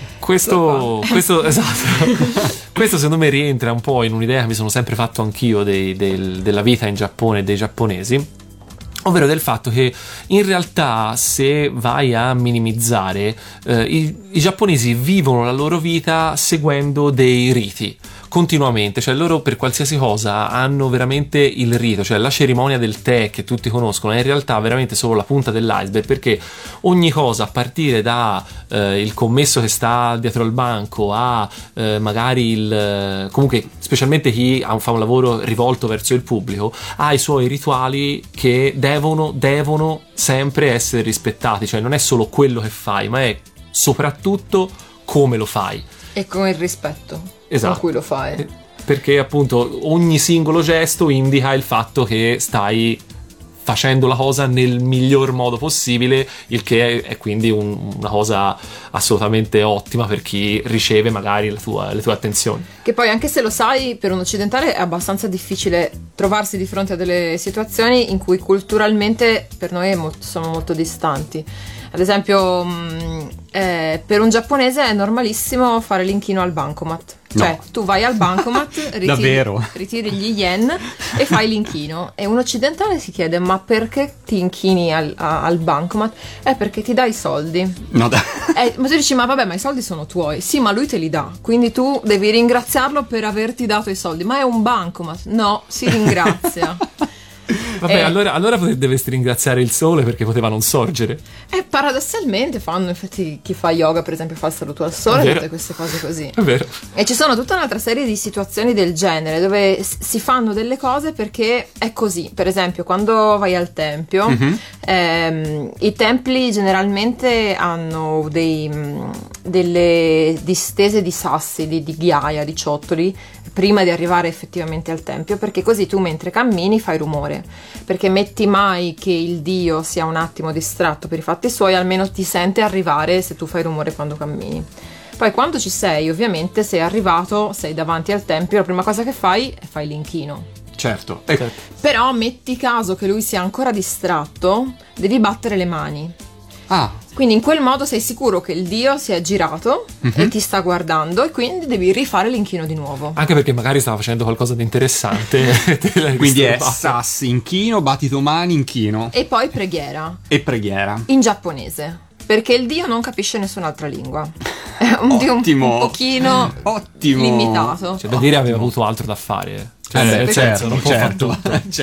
Questo esatto. Questo secondo me rientra un po' in un'idea che mi sono sempre fatto anch'io della vita in Giappone e dei giapponesi, ovvero del fatto che in realtà, se vai a minimizzare, i giapponesi vivono la loro vita seguendo dei riti continuamente, cioè loro per qualsiasi cosa hanno veramente il rito, cioè la cerimonia del tè che tutti conoscono è in realtà veramente solo la punta dell'iceberg, perché ogni cosa, a partire da il commesso che sta dietro al banco a magari comunque specialmente chi fa un lavoro rivolto verso il pubblico, ha i suoi rituali che devono sempre essere rispettati, cioè non è solo quello che fai, ma è soprattutto come lo fai e con il rispetto. Esatto. Con cui lo fai, perché appunto ogni singolo gesto indica il fatto che stai facendo la cosa nel miglior modo possibile, il che è quindi una cosa assolutamente ottima per chi riceve magari le tue attenzioni. Che poi, anche se lo sai, per un occidentale è abbastanza difficile trovarsi di fronte a delle situazioni in cui culturalmente per noi sono molto distanti. Ad esempio, per un giapponese è normalissimo fare l'inchino al bancomat. Cioè, tu vai al bancomat, ritiri gli yen e fai l'inchino. E un occidentale si chiede: ma perché ti inchini al bancomat? È perché ti dà i soldi. No, ma tu dici: ma vabbè, ma i soldi sono tuoi. Sì, ma lui te li dà, quindi tu devi ringraziarlo per averti dato i soldi. Ma è un bancomat. No, si ringrazia. Vabbè, allora dovresti ringraziare il sole perché poteva non sorgere. Paradossalmente fanno, infatti, chi fa yoga per esempio fa il saluto al sole, tutte queste cose così. È vero. E ci sono tutta un'altra serie di situazioni del genere dove si fanno delle cose perché è così. Per esempio, quando vai al tempio, i templi generalmente hanno delle distese di sassi, di ghiaia, di ciottoli prima di arrivare effettivamente al tempio, perché così tu mentre cammini fai rumore, perché metti mai che il dio sia un attimo distratto per i fatti suoi, almeno ti sente arrivare se tu fai rumore quando cammini. Poi quando ci sei, ovviamente sei arrivato, sei davanti al tempio, la prima cosa che fai è fai l'inchino. Certo. Però metti caso che lui sia ancora distratto, devi battere le mani. Quindi in quel modo sei sicuro che il dio si è girato e ti sta guardando, e quindi devi rifare l'inchino di nuovo. Anche perché magari stava facendo qualcosa di interessante. Quindi è sassi, inchino, battito mani, inchino. E poi preghiera. In giapponese, perché il dio non capisce nessun'altra lingua. È un dio un pochino limitato. Cioè, da dire aveva avuto altro da fare. Certo.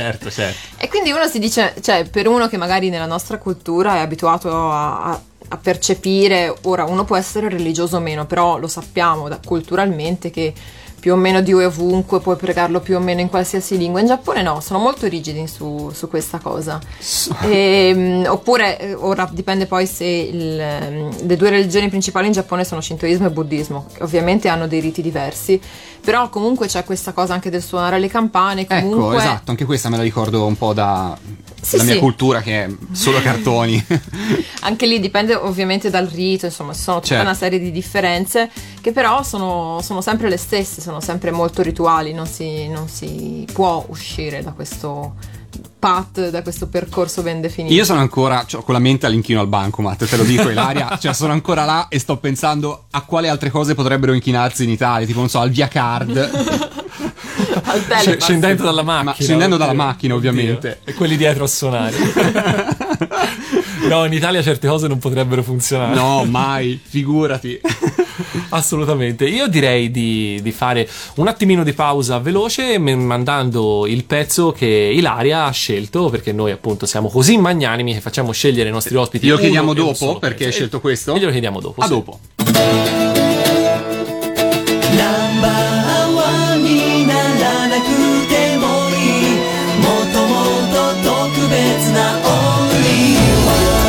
E quindi uno si dice, cioè, per uno che magari nella nostra cultura è abituato a percepire, ora uno può essere religioso o meno, però lo sappiamo culturalmente che più più o meno Dio è ovunque, puoi pregarlo più o meno in qualsiasi lingua. In Giappone no, sono molto rigidi su questa cosa. Oppure, ora dipende poi se le due religioni principali in Giappone sono Shintoismo e Buddismo, che ovviamente hanno dei riti diversi, però comunque c'è questa cosa anche del suonare le campane. Comunque... Ecco, esatto, anche questa me la ricordo un po' da... Sì, la mia sì. cultura, che è solo cartoni. Anche lì dipende ovviamente dal rito, insomma ci sono tutta Certo. una serie di differenze che però sono sempre le stesse, sono sempre molto rituali, non si può uscire da questo path, da questo percorso ben definito. Io sono ancora, cioè, con la mente all'inchino al bancomat, te lo dico Ilaria, cioè sono ancora là e sto pensando a quali altre cose potrebbero inchinarsi in Italia, tipo non so, al via card. Al telepass. Scendendo dalla macchina. Ma scendendo dalla macchina, ovviamente. E quelli dietro a suonare. No, in Italia certe cose non potrebbero funzionare. No, mai, figurati. Assolutamente. Io direi di fare un attimino di pausa veloce mandando il pezzo che Ilaria ha scelto, perché noi appunto siamo così magnanimi che facciamo scegliere ai nostri ospiti. Glielo chiediamo uno e un dopo, solo perché pezzo. hai scelto questo? E glielo chiediamo dopo. A sì. dopo. ナンバーワンにならなくてもいいもっともっと特別なオンリー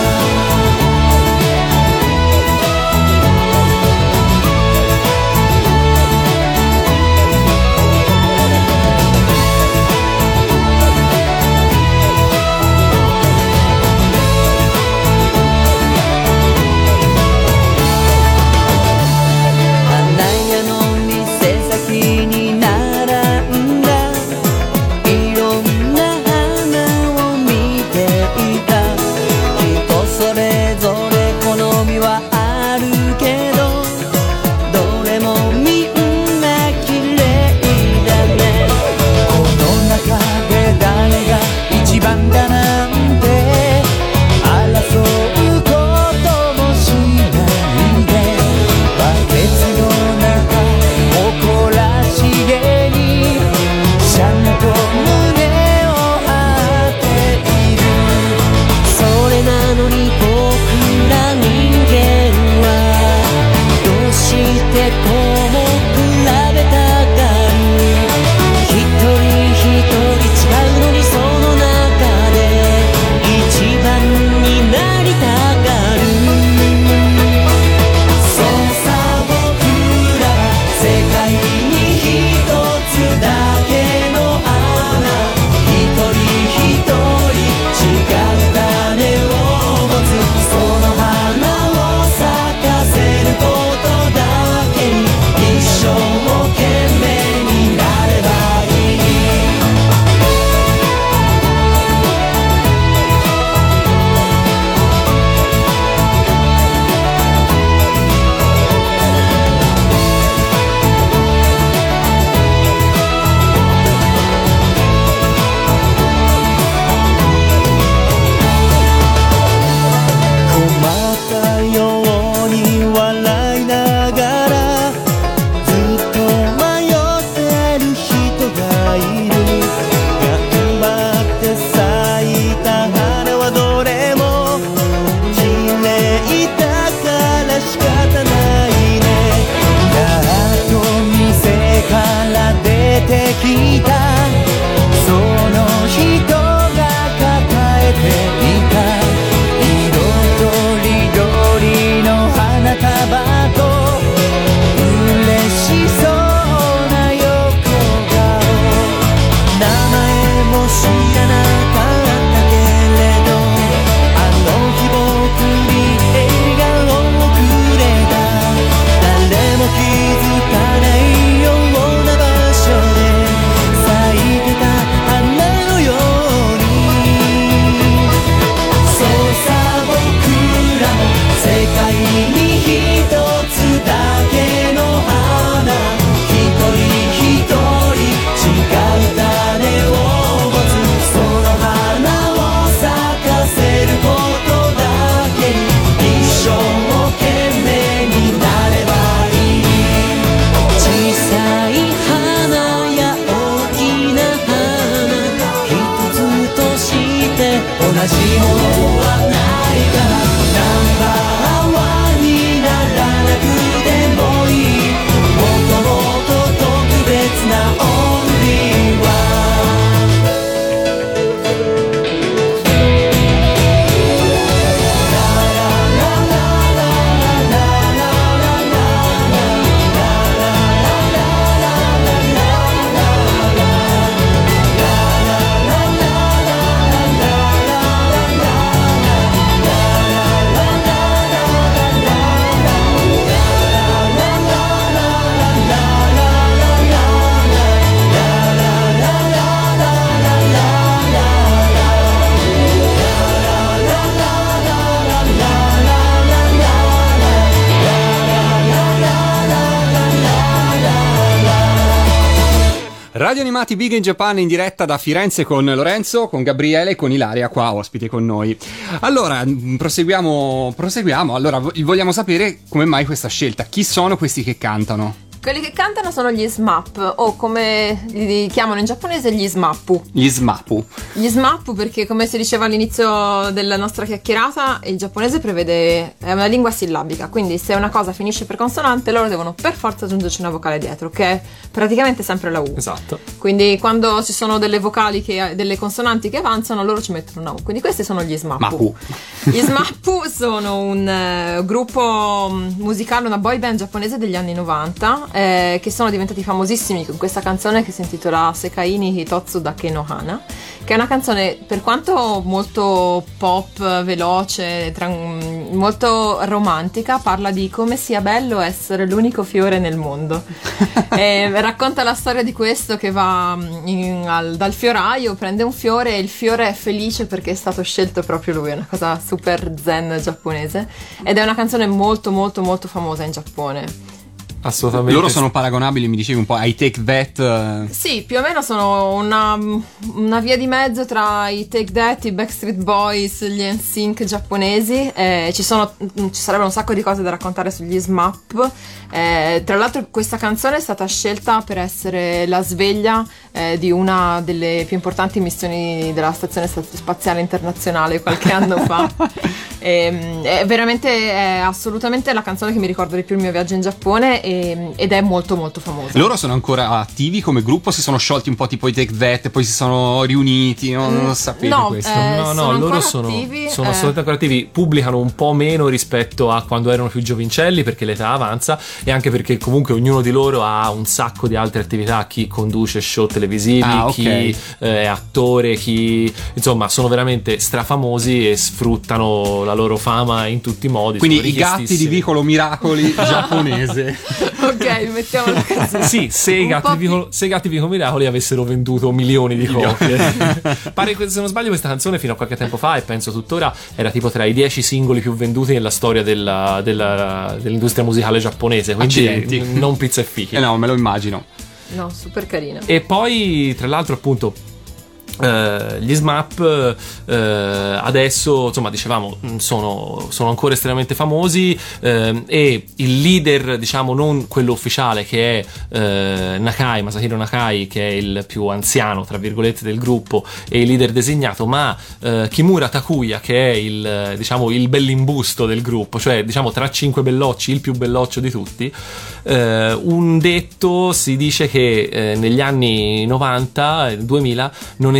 花屋の店先に並んだいろんな花を見ていた人それぞれ好みはあるけどどれもみんな綺麗だねこの中で誰が一番だなんて争うこともしないでバケツの中誇らしげにちゃんと胸を張っているそれなのに僕ら人間はどうしてとも比べたがる一人一人違うのにその中で一番になりたがるそうさ僕らは世界に一つだけの花一人一人違う種を持つその花を咲かせることだけに一生懸命になればいい困ったように笑いながらずっと迷ってる人がいる頑張って咲いた花はどれも綺麗だから仕方ないねやっと店から出てきたその人が抱えていた色とりどりの花束と嬉しそうな横顔名前も知らなかったけれどあの日僕に笑顔をくれた誰も気づかないような場所で咲 Radio Animati Big in Japan in diretta da Firenze con Lorenzo, con Gabriele e con Ilaria qua ospite con noi. Allora, proseguiamo. Allora, vogliamo sapere come mai questa scelta. Chi sono questi che cantano? Quelli che cantano sono gli SMAP, o come li chiamano in giapponese gli SMAPU. Gli SMAPU. Gli SMAPU perché, come si diceva all'inizio della nostra chiacchierata, il giapponese è una lingua sillabica, quindi se una cosa finisce per consonante loro devono per forza aggiungerci una vocale dietro, che è praticamente sempre la U. Esatto. Quindi quando ci sono delle vocali, delle consonanti che avanzano, loro ci mettono una U. Quindi questi sono gli SMAPU. Mapu. Gli SMAPU sono un gruppo musicale, una boy band giapponese degli anni 90, che sono diventati famosissimi con questa canzone che si intitola Sekai ni Hitotsu Dake no Hana, che è una canzone per quanto molto pop, veloce, molto romantica, parla di come sia bello essere l'unico fiore nel mondo. E racconta la storia di questo che va dal fioraio, prende un fiore e il fiore è felice perché è stato scelto proprio lui. È una cosa super zen giapponese ed è una canzone molto molto molto famosa in Giappone. Assolutamente. Loro sono paragonabili, mi dicevi un po' ai Take That. Sì, più o meno sono una via di mezzo tra i Take That, i Backstreet Boys, gli NSYNC giapponesi. Ci sarebbe un sacco di cose da raccontare sugli SMAP. Tra l'altro questa canzone è stata scelta per essere la sveglia di una delle più importanti missioni della Stazione Spaziale Internazionale qualche anno fa. È assolutamente la canzone che mi ricorda di più il mio viaggio in Giappone ed è molto molto famosa. Loro sono ancora attivi come gruppo? Si sono sciolti un po' tipo i Take That e poi si sono riuniti? Non sapete questo? No, loro sono assolutamente ancora attivi. Pubblicano un po' meno rispetto a quando erano più giovincelli perché l'età avanza e anche perché comunque ognuno di loro ha un sacco di altre attività. Chi conduce show televisivi, chi è attore, chi insomma sono veramente strafamosi e sfruttano la loro fama in tutti i modi. Quindi i gatti di Vicolo Miracoli giapponese. Ok, mettiamola così. Sì, se i gatti di Vicolo Miracoli avessero venduto milioni di copie. Pare che, se non sbaglio, questa canzone fino a qualche tempo fa, e penso tuttora, era tipo tra i 10 singoli più venduti nella storia dell'industria musicale giapponese. Quindi non pizza e fichi. No, me lo immagino. No, super carina. E poi, tra l'altro, appunto, gli SMAP adesso, insomma, dicevamo, sono ancora estremamente famosi, e il leader, diciamo, non quello ufficiale, che è Masahiro Nakai, che è il più anziano tra virgolette del gruppo e il leader designato, ma Kimura Takuya, che è il bell'imbusto del gruppo, cioè diciamo tra 5 bellocci il più belloccio di tutti. Un detto si dice che negli anni 90 2000 non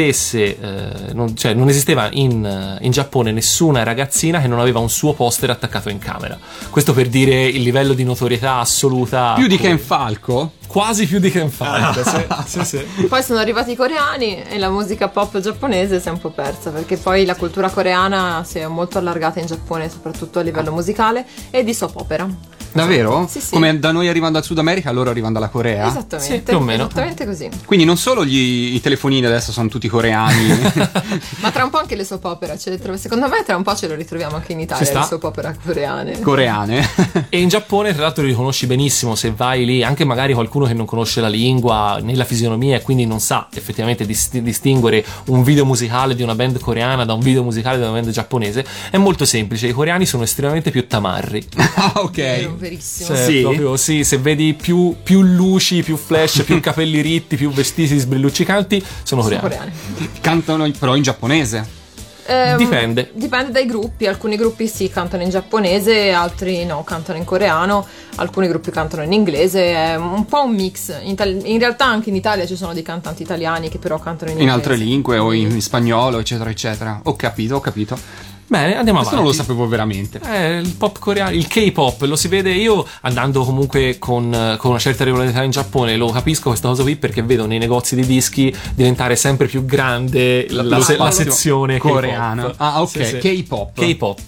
esisteva in Giappone nessuna ragazzina che non aveva un suo poster attaccato in camera. Questo per dire il livello di notorietà assoluta. Più di Ken Falco? Quasi più di Ken Falco. Sì. Poi sono arrivati i coreani e la musica pop giapponese si è un po' persa, perché poi la cultura coreana si è molto allargata in Giappone, soprattutto a livello musicale e di soap opera. Davvero? Sì. Come da noi arrivando al Sud America, loro arrivando dalla Corea? Esattamente, sì, più o meno. Esattamente così. Quindi non solo i telefonini adesso sono tutti coreani. Ma tra un po' anche le soap opera secondo me tra un po' ce lo ritroviamo anche in Italia, le soap opera coreane. E in Giappone tra l'altro li conosci benissimo se vai lì, anche magari qualcuno che non conosce la lingua né la fisionomia e quindi non sa effettivamente distinguere un video musicale di una band coreana da un video musicale di una band giapponese. È molto semplice, i coreani sono estremamente più tamarri. Ok. Verissimo. Cioè, sì? Proprio, sì, se vedi più luci, più flash, più capelli ritti, più vestiti sbrilluccicanti, sono coreani. Cantano però in giapponese. Dipende dai gruppi. Alcuni gruppi sì, cantano in giapponese, altri no, cantano in coreano, alcuni gruppi cantano in inglese. È un po' un mix. In realtà anche in Italia ci sono dei cantanti italiani che però cantano in inglese, in altre lingue o in spagnolo, eccetera eccetera. Ho capito. Bene, andiamo avanti. Questo non lo sapevo veramente. Il pop coreano, il K-pop, lo si vede. Io andando comunque con una certa regolarità in Giappone lo capisco questa cosa qui, perché vedo nei negozi di dischi diventare sempre più grande la sezione coreana. K-pop. Ah, ok. Sì. K-pop.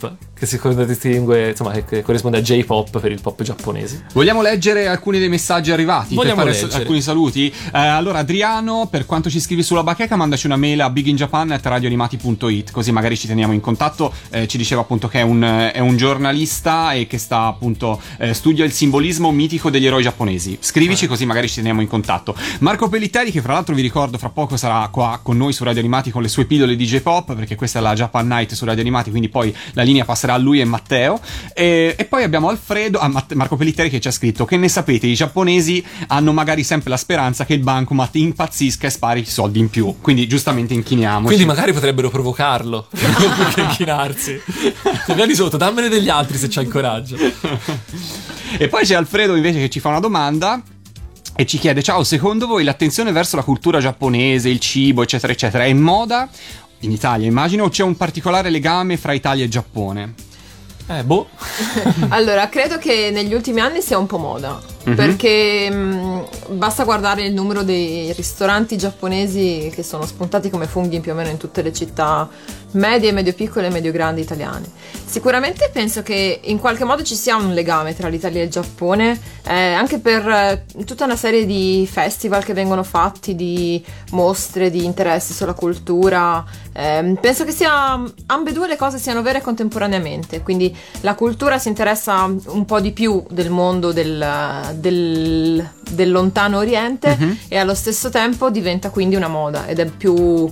che si distingue, insomma, che corrisponde a J-pop per il pop giapponese. Vogliamo leggere alcuni dei messaggi arrivati? Vogliamo per fare leggere alcuni saluti? Allora, Adriano, per quanto ci scrivi sulla bacheca, mandaci una mail a biginjapan@radioanimati.it, così magari ci teniamo in contatto. Ci diceva appunto che è un giornalista e che sta appunto studia il simbolismo mitico degli eroi giapponesi. Scrivici così magari ci teniamo in contatto. Marco Pellitelli, che fra l'altro vi ricordo fra poco sarà qua con noi su Radio Animati con le sue pillole di J-pop, perché questa è la Japan Night su Radio Animati, quindi poi la linea passerà a lui e Matteo. E poi abbiamo Alfredo, Marco Pellitelli, che ci ha scritto: che ne sapete, i giapponesi hanno magari sempre la speranza che il bancomat impazzisca e spari soldi in più, quindi giustamente inchiniamoci. Quindi magari potrebbero provocarlo più che inchinarsi. Se vieni sotto, dammene degli altri se c'hai il coraggio. E poi c'è Alfredo invece che ci fa una domanda e ci chiede: ciao, secondo voi l'attenzione verso la cultura giapponese, il cibo eccetera eccetera è in moda in Italia, immagino, o c'è un particolare legame fra Italia e Giappone? Boh. Allora, credo che negli ultimi anni sia un po' moda, perché basta guardare il numero dei ristoranti giapponesi che sono spuntati come funghi più o meno in tutte le città medie, medio piccole e medio grandi italiane. Sicuramente penso che in qualche modo ci sia un legame tra l'Italia e il Giappone, anche per tutta una serie di festival che vengono fatti, di mostre, di interessi sulla cultura. Penso che ambedue le cose siano vere contemporaneamente, quindi la cultura si interessa un po' di più del mondo del lontano oriente e allo stesso tempo diventa quindi una moda, ed è più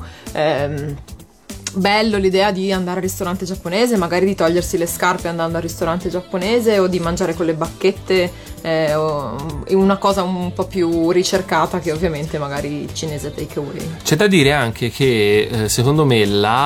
bello l'idea di andare al ristorante giapponese, magari di togliersi le scarpe andando al ristorante giapponese, o di mangiare con le bacchette, o una cosa un po' più ricercata che ovviamente magari cinese takeaway. C'è da dire anche che secondo me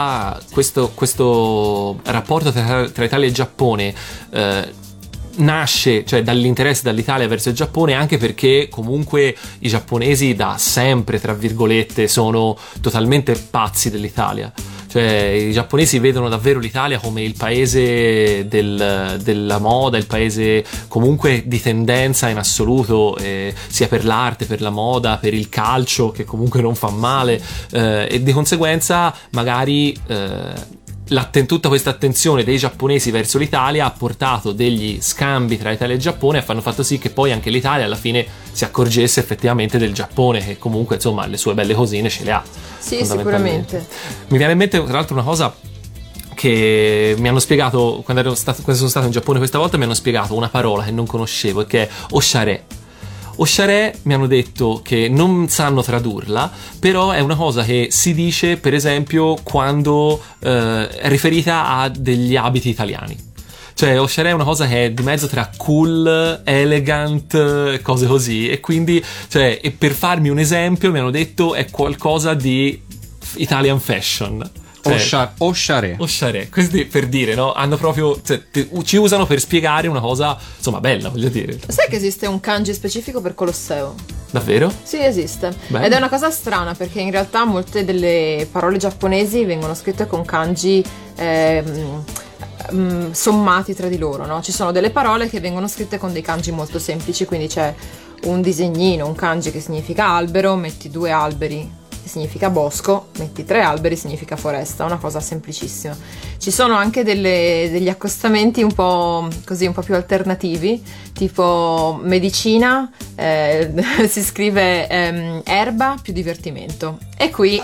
questo rapporto tra Italia e Giappone nasce, cioè, dall'interesse dall'Italia verso il Giappone, anche perché comunque i giapponesi da sempre, tra virgolette, sono totalmente pazzi dell'Italia. Cioè, i giapponesi vedono davvero l'Italia come il paese della moda, il paese comunque di tendenza in assoluto, sia per l'arte, per la moda, per il calcio, che comunque non fa male, e di conseguenza magari tutta questa attenzione dei giapponesi verso l'Italia ha portato degli scambi tra Italia e Giappone e hanno fatto sì che poi anche l'Italia alla fine si accorgesse effettivamente del Giappone, che comunque insomma le sue belle cosine ce le ha. Sì, sicuramente. Mi viene in mente tra l'altro una cosa che mi hanno spiegato quando sono stato in Giappone questa volta. Mi hanno spiegato una parola che non conoscevo e che è oshare. Oshare, mi hanno detto che non sanno tradurla, però è una cosa che si dice per esempio quando è riferita a degli abiti italiani. Cioè, oshare è una cosa che è di mezzo tra cool, elegant, cose così, e quindi, cioè, e per farmi un esempio mi hanno detto è qualcosa di Italian fashion. Oshare. Questi per dire, no? Hanno proprio, cioè, ci usano per spiegare una cosa, insomma, bella, voglio dire. Sai che esiste un kanji specifico per Colosseo? Davvero? Sì, esiste. Bello. Ed è una cosa strana, perché in realtà molte delle parole giapponesi vengono scritte con kanji sommati tra di loro, no? Ci sono delle parole che vengono scritte con dei kanji molto semplici, quindi c'è un disegnino, un kanji che significa albero, metti 2 alberi significa bosco, metti 3 alberi significa foresta, una cosa semplicissima. Ci sono anche degli accostamenti un po' così, un po' più alternativi, tipo medicina, si scrive erba più divertimento, e qui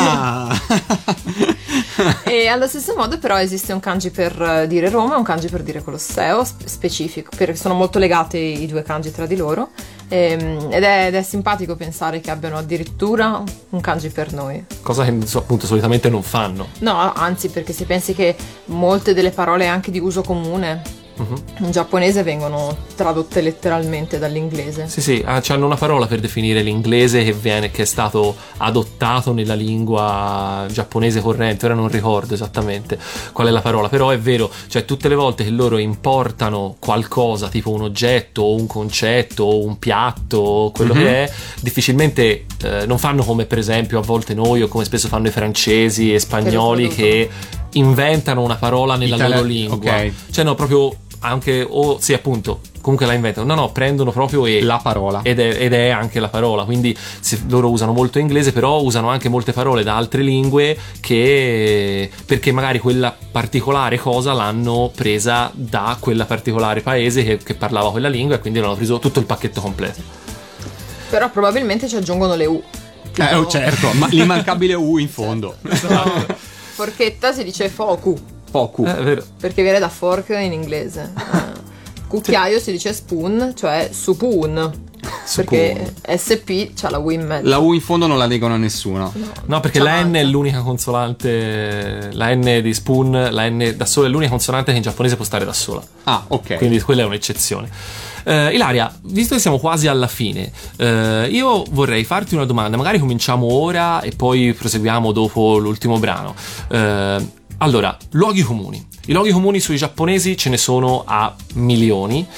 e allo stesso modo però esiste un kanji per dire Roma e un kanji per dire Colosseo specifico, perché sono molto legati i due kanji tra di loro, ed è simpatico pensare che abbiano addirittura un kanji per noi, cosa che appunto solitamente non fanno. No, anzi, perché se pensi che molte delle parole anche di uso comune in giapponese vengono tradotte letteralmente dall'inglese. Sì, c'hanno una parola per definire l'inglese che è stato adottato nella lingua giapponese corrente. Ora non ricordo esattamente qual è la parola, però è vero, cioè tutte le volte che loro importano qualcosa, tipo un oggetto o un concetto o un piatto o quello che è, difficilmente non fanno come per esempio a volte noi, o come spesso fanno i francesi e spagnoli, che inventano una parola nella loro lingua. Okay. Cioè no, proprio anche, sì, appunto, comunque la inventano. No, prendono proprio la parola. ed è anche la parola, quindi loro usano molto inglese, però usano anche molte parole da altre lingue perché magari quella particolare cosa l'hanno presa da quella particolare paese che parlava quella lingua, e quindi hanno preso tutto il pacchetto completo. Però probabilmente ci aggiungono le U. Certo, ma l'immancabile U in fondo. Forchetta si dice foku. Poco. È vero. Perché viene da fork in inglese. Cucchiaio si dice spoon, cioè supun. Perché SP c'ha la U in mezzo. La U in fondo non la legano a nessuno. No, perché la N è l'unica consonante. La N di spoon, la N da sola è l'unica consonante che in giapponese può stare da sola. Ah, ok. Quindi quella è un'eccezione. Ilaria, visto che siamo quasi alla fine, io vorrei farti una domanda. Magari cominciamo ora e poi proseguiamo dopo l'ultimo brano. Allora, luoghi comuni. I luoghi comuni sui giapponesi ce ne sono a milioni,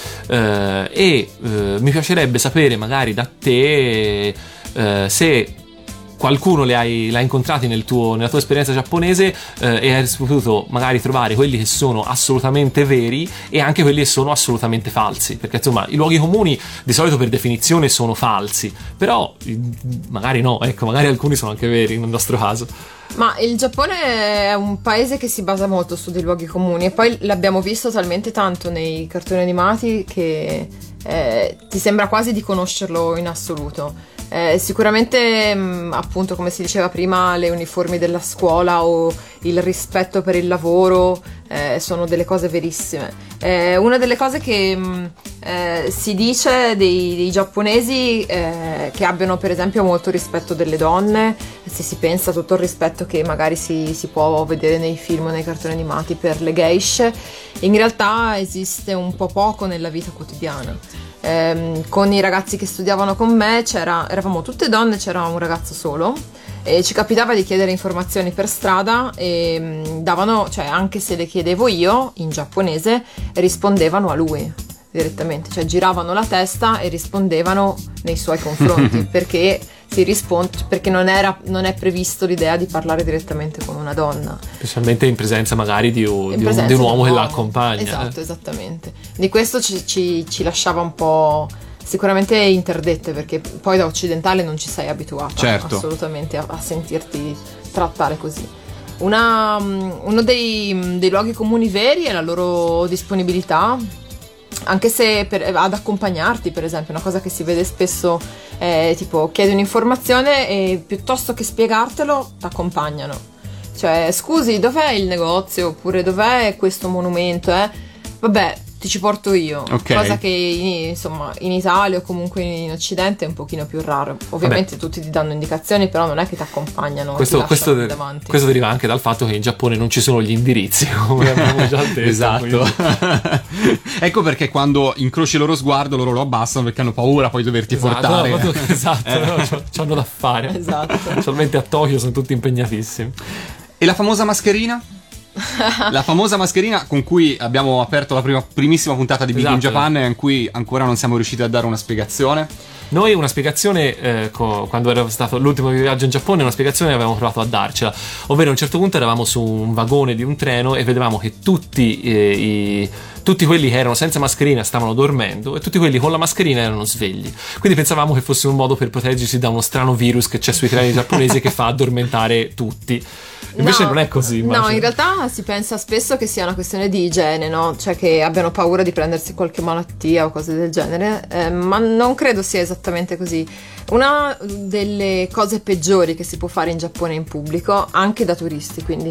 e mi piacerebbe sapere magari da te se qualcuno l'hai incontrati nella tua esperienza giapponese, e hai potuto magari trovare quelli che sono assolutamente veri e anche quelli che sono assolutamente falsi, perché insomma i luoghi comuni di solito per definizione sono falsi, però magari no, ecco, magari alcuni sono anche veri nel nostro caso. Ma il Giappone è un paese che si basa molto su dei luoghi comuni, e poi l'abbiamo visto talmente tanto nei cartoni animati che ti sembra quasi di conoscerlo in assoluto. Sicuramente appunto, come si diceva prima, le uniformi della scuola o il rispetto per il lavoro sono delle cose verissime. Una delle cose che si dice dei giapponesi che abbiano per esempio molto rispetto delle donne, se si pensa a tutto il rispetto che magari si può vedere nei film o nei cartoni animati per le geishe, in realtà esiste un po' poco nella vita quotidiana. Con i ragazzi che studiavano con me eravamo tutte donne, c'era un ragazzo solo, e ci capitava di chiedere informazioni per strada e davano, cioè anche se le chiedevo io in giapponese, rispondevano a lui direttamente, cioè giravano la testa e rispondevano nei suoi confronti perché perché non è previsto l'idea di parlare direttamente con una donna, specialmente in presenza magari di un uomo che la accompagna. Esatto, esattamente. Di questo ci lasciava un po' sicuramente interdette, perché poi da occidentale non ci sei abituata, certo, assolutamente a sentirti trattare così. Uno dei luoghi comuni veri è la loro disponibilità, anche se ad accompagnarti, per esempio, una cosa che si vede spesso è tipo chiedi un'informazione e piuttosto che spiegartelo ti accompagnano, cioè scusi, dov'è il negozio, oppure dov'è questo monumento, vabbè, ti ci porto io, okay. Cosa che in Italia o comunque in Occidente è un pochino più raro. Ovviamente tutti ti danno indicazioni, però non è che ti accompagnano, questo deriva anche dal fatto che in Giappone non ci sono gli indirizzi, come abbiamo già detto. Esatto. Ecco perché quando incroci il loro sguardo loro lo abbassano, perché hanno paura poi di doverti portare. Esatto, c'hanno da fare. Esatto. Specialmente a Tokyo sono tutti impegnatissimi. E la famosa mascherina? La famosa mascherina con cui abbiamo aperto la primissima puntata di Big in Japan, in cui ancora non siamo riusciti a dare una spiegazione. Noi una spiegazione, quando era stato l'ultimo viaggio in Giappone, una spiegazione avevamo provato a darcela, ovvero a un certo punto eravamo su un vagone di un treno e vedevamo che tutti quelli che erano senza mascherina stavano dormendo e tutti quelli con la mascherina erano svegli, quindi pensavamo che fosse un modo per proteggersi da uno strano virus che c'è sui treni giapponesi che fa addormentare tutti. Invece non è così, immagino. No, in realtà si pensa spesso che sia una questione di igiene, no? Cioè che abbiano paura di prendersi qualche malattia o cose del genere, ma non credo sia esattamente così. Una delle cose peggiori che si può fare in Giappone in pubblico, anche da turisti, quindi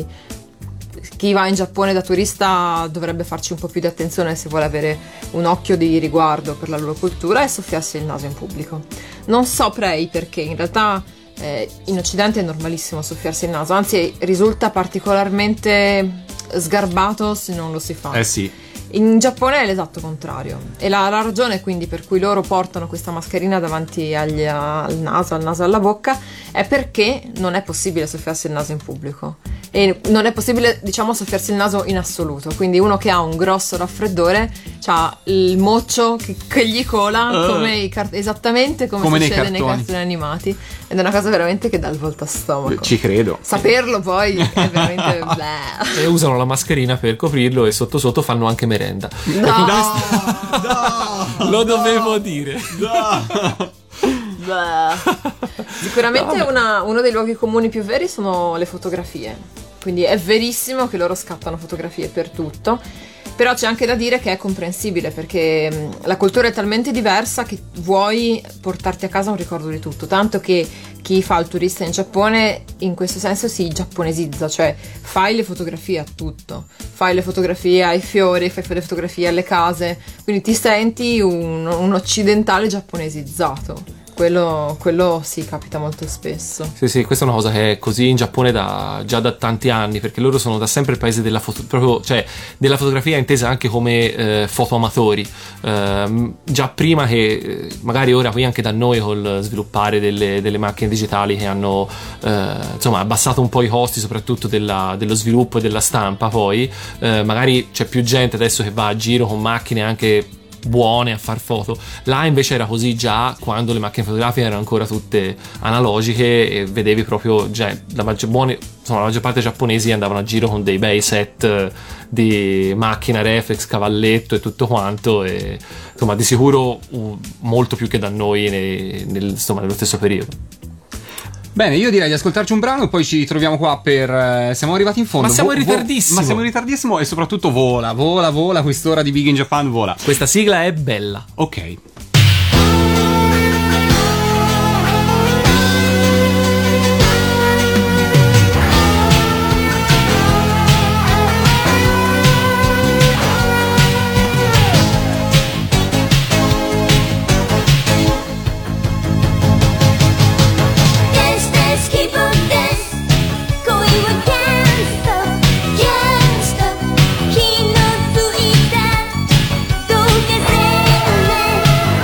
chi va in Giappone da turista dovrebbe farci un po' più di attenzione se vuole avere un occhio di riguardo per la loro cultura, è soffiarsi il naso in pubblico. Non saprei perché, in realtà in Occidente è normalissimo soffiarsi il naso, anzi risulta particolarmente sgarbato se non lo si fa. Sì. In Giappone è l'esatto contrario, e la ragione quindi per cui loro portano questa mascherina davanti al naso alla bocca è perché non è possibile soffiarsi il naso in pubblico, e non è possibile, diciamo, soffiarsi il naso in assoluto. Quindi uno che ha un grosso raffreddore c'ha il moccio che gli cola esattamente come succede nei cartoni animati, ed è una cosa veramente che dà il volto a stomaco. Ci credo. Saperlo poi è veramente e usano la mascherina per coprirlo e sotto sotto fanno anche merenda. No. Lo dovevo dire. Sicuramente uno dei luoghi comuni più veri sono le fotografie, quindi è verissimo che loro scattano fotografie per tutto, però c'è anche da dire che è comprensibile, perché la cultura è talmente diversa che vuoi portarti a casa un ricordo di tutto, tanto che chi fa il turista in Giappone in questo senso si giapponesizza, cioè fai le fotografie a tutto, fai le fotografie ai fiori, fai le fotografie alle case, quindi ti senti un occidentale giapponesizzato. Quello sì, capita molto spesso. Sì, questa è una cosa che è così in Giappone già da tanti anni, perché loro sono da sempre il paese della proprio, cioè della fotografia intesa anche come fotoamatori, già prima che magari ora qui anche da noi col sviluppare delle macchine digitali che hanno insomma abbassato un po' i costi soprattutto dello sviluppo e della stampa, poi magari c'è più gente adesso che va a giro con macchine anche buone a far foto. Là invece era così già quando le macchine fotografiche erano ancora tutte analogiche e vedevi proprio la maggior parte dei giapponesi andavano a giro con dei bei set di macchina reflex, cavalletto e tutto quanto, e insomma di sicuro molto più che da noi nello stesso periodo. Bene, io direi di ascoltarci un brano e poi ci ritroviamo qua siamo arrivati in fondo. Ma siamo in ritardissimo. Ma siamo in ritardissimo e soprattutto vola quest'ora di Big in Japan, vola. Questa sigla è bella. Ok. Can't stop.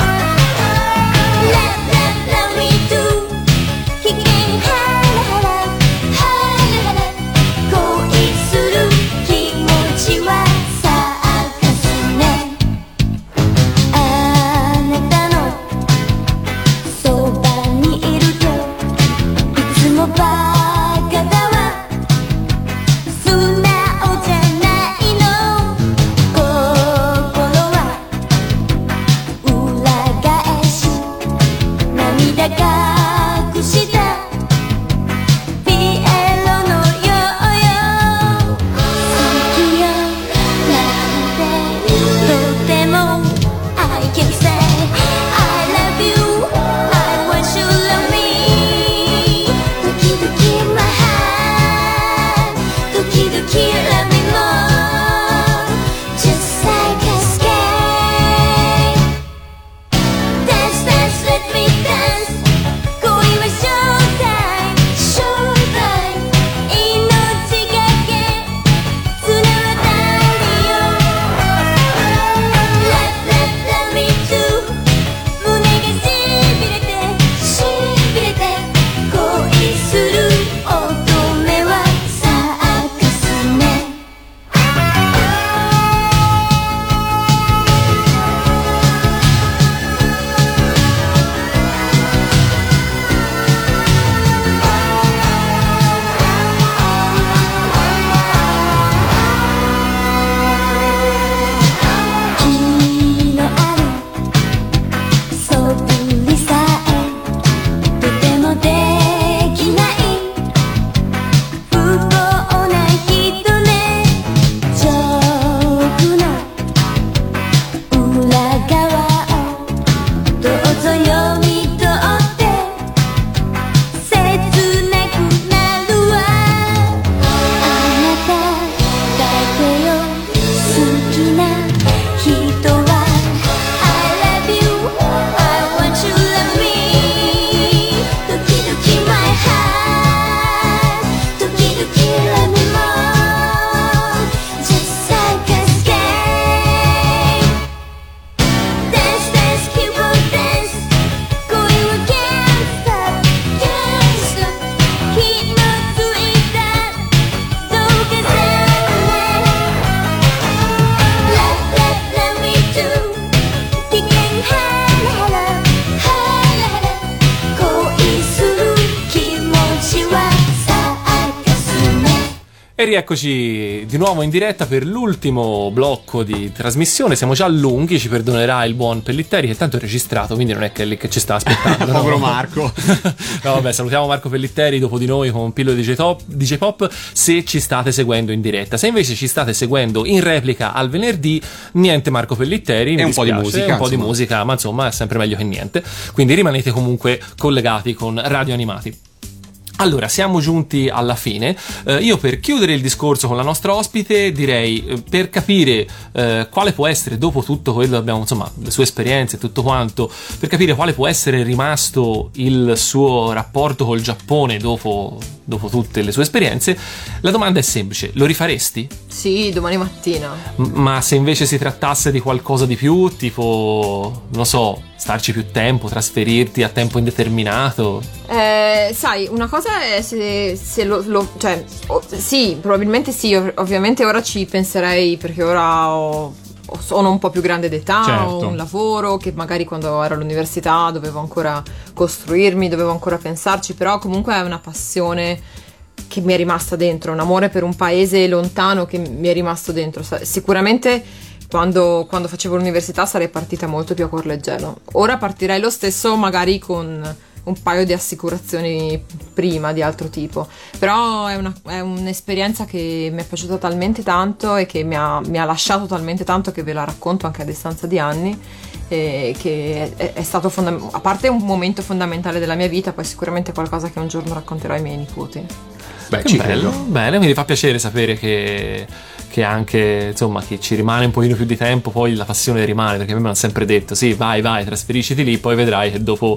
E rieccoci di nuovo in diretta per l'ultimo blocco di trasmissione. Siamo già lunghi, ci perdonerà il buon Pellitteri che tanto è registrato, quindi non è che è lì che ci sta aspettando. Povero no? Marco. No, vabbè, salutiamo Marco Pellitteri dopo di noi con Pillo DJ Pop se ci state seguendo in diretta. Se invece ci state seguendo in replica al venerdì, niente Marco Pellitteri, e un po' di musica, un po' di musica, ma insomma è sempre meglio che niente. Quindi rimanete comunque collegati con Radio Animati. Allora, siamo giunti alla fine. Io per chiudere il discorso con la nostra ospite direi, per capire quale può essere, dopo tutto quello, abbiamo insomma le sue esperienze e tutto quanto, per capire quale può essere rimasto il suo rapporto col Giappone dopo tutte le sue esperienze, la domanda è semplice: lo rifaresti? Sì, domani mattina. Ma se invece si trattasse di qualcosa di più, tipo, non so, starci più tempo, trasferirti a tempo indeterminato? Sai, una cosa è se cioè, sì, probabilmente sì, ovviamente ora ci penserei perché ora sono un po' più grande d'età, certo. Ho un lavoro che magari quando ero all'università dovevo ancora costruirmi, dovevo ancora pensarci, però comunque è una passione che mi è rimasta dentro, un amore per un paese lontano che mi è rimasto dentro. Sicuramente quando facevo l'università sarei partita molto più a cuor leggero. Ora partirei lo stesso, magari con un paio di assicurazioni prima di altro tipo, però è un'esperienza che mi è piaciuta talmente tanto e che mi ha lasciato talmente tanto che ve la racconto anche a distanza di anni, che è stato a parte un momento fondamentale della mia vita, poi sicuramente qualcosa che un giorno racconterò ai miei nipoti. Beh, Che bello, bene, mi fa piacere sapere che anche, insomma, chi ci rimane un pochino più di tempo poi la passione rimane, perché a me mi hanno sempre detto sì, vai, trasferisciti lì, poi vedrai che dopo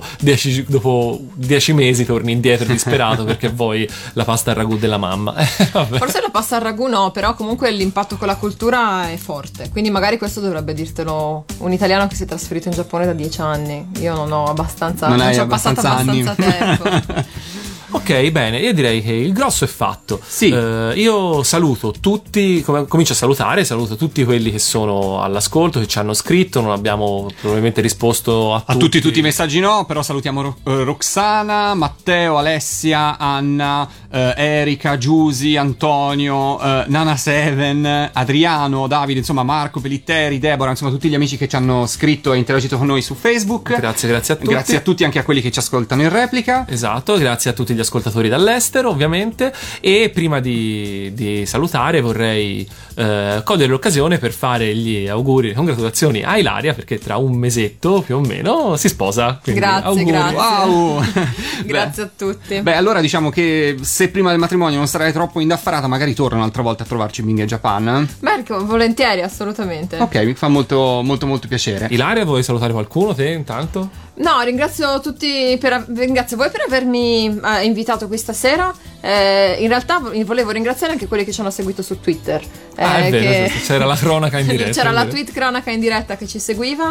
10 mesi torni indietro disperato perché vuoi la pasta al ragù della mamma. Forse la pasta al ragù no, però comunque l'impatto con la cultura è forte, quindi magari questo dovrebbe dirtelo un italiano che si è trasferito in Giappone da 10 anni. Io non ho abbastanza, non ci ho passato abbastanza tempo. Ok, bene, io direi che il grosso è fatto. Sì. Io saluto tutti, comincio a saluto tutti quelli che sono all'ascolto, che ci hanno scritto. Non abbiamo probabilmente risposto a tutti i messaggi, no, però salutiamo Roxana, Matteo, Alessia, Anna, Erika, Giusy, Antonio, Nana Seven, Adriano, Davide, insomma Marco, Pellitteri, Deborah, insomma tutti gli amici che ci hanno scritto e interagito con noi su Facebook. Grazie a tutti. Grazie a tutti, anche a quelli che ci ascoltano in replica. Esatto, grazie a tutti gli ascoltatori dall'estero, ovviamente. E prima di salutare vorrei cogliere l'occasione per fare gli auguri, le congratulazioni a Ilaria, perché tra un mesetto più o meno si sposa. Grazie, auguri. grazie. Wow. Grazie a tutti. Beh, allora diciamo che se prima del matrimonio non sarai troppo indaffarata, magari torna un'altra volta a trovarci in Binghe Japan. Beh, volentieri, assolutamente. Ok, mi fa molto molto molto piacere. Ilaria, vuoi salutare qualcuno te intanto? No, ringrazio tutti ringrazio voi per avermi invitato questa sera. In realtà volevo ringraziare anche quelli che ci hanno seguito su Twitter. È vero, c'era la cronaca in diretta. C'era la tweet cronaca in diretta che ci seguiva.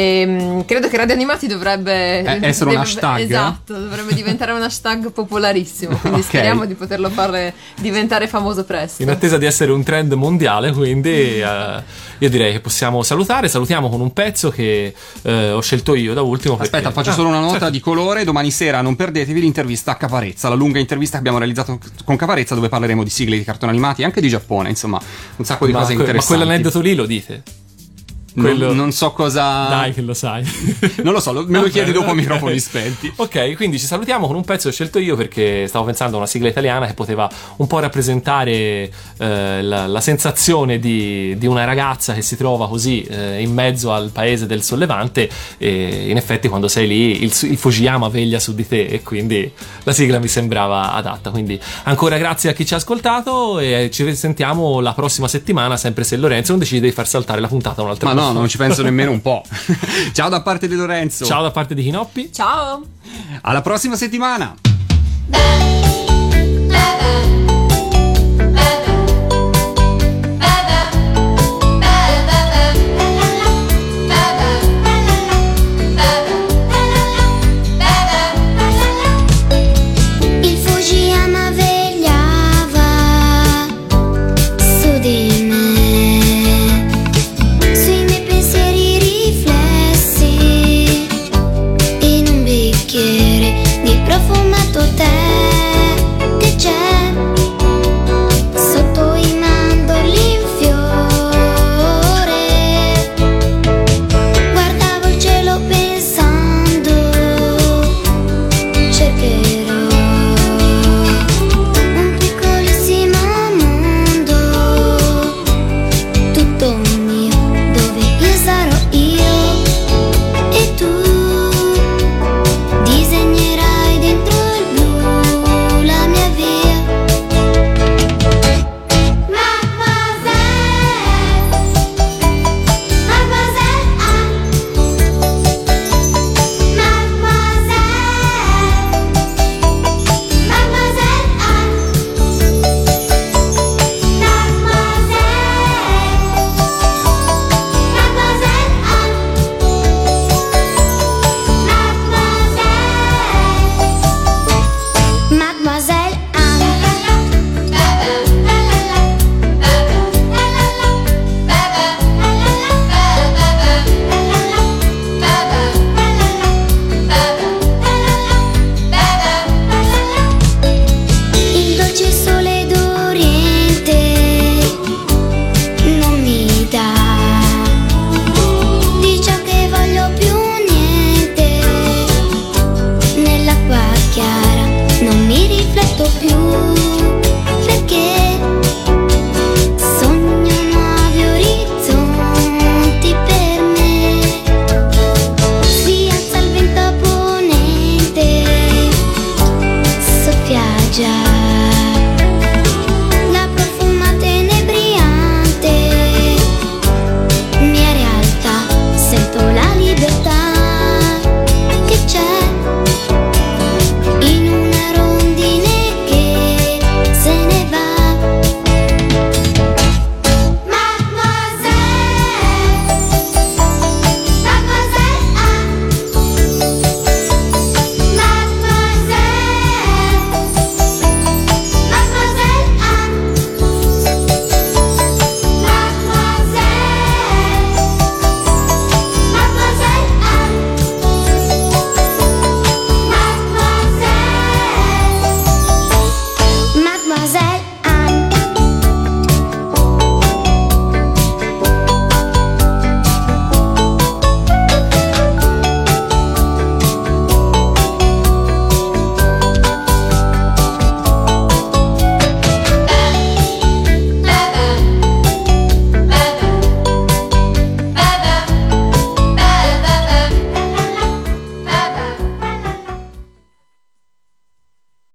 E credo che Radio Animati dovrebbe essere un hashtag. Esatto, dovrebbe diventare un hashtag popolarissimo. Quindi speriamo di poterlo fare diventare famoso presto. In attesa di essere un trend mondiale, quindi io direi che possiamo salutare. Salutiamo con un pezzo che ho scelto io da ultimo. Aspetta, faccio solo una nota di colore. Domani sera non perdetevi l'intervista a Caparezza, la lunga intervista che abbiamo realizzato con Caparezza, dove parleremo di sigle di cartoni animati, anche di Giappone, insomma, un sacco di cose interessanti. Ma quell'aneddoto lì lo dite? Non so cosa. Dai, che lo sai. Non lo so, me lo chiedi dopo a microfoni spenti. Ok, quindi ci salutiamo con un pezzo che ho scelto io perché stavo pensando a una sigla italiana che poteva un po' rappresentare la sensazione di una ragazza che si trova così in mezzo al paese del sollevante, e in effetti quando sei lì il Fujiyama veglia su di te, e quindi la sigla mi sembrava adatta. Quindi ancora grazie a chi ci ha ascoltato e ci risentiamo la prossima settimana, sempre se Lorenzo non decide di far saltare la puntata un'altra volta. Ma no, non ci penso nemmeno un po'. Ciao da parte di Lorenzo. Ciao da parte di Chinoppi. Ciao. Alla prossima settimana. Il Fujiyama vegliava su di me, sui miei pensieri riflessi in un bicchiere di profumato tè. Che c'è? te.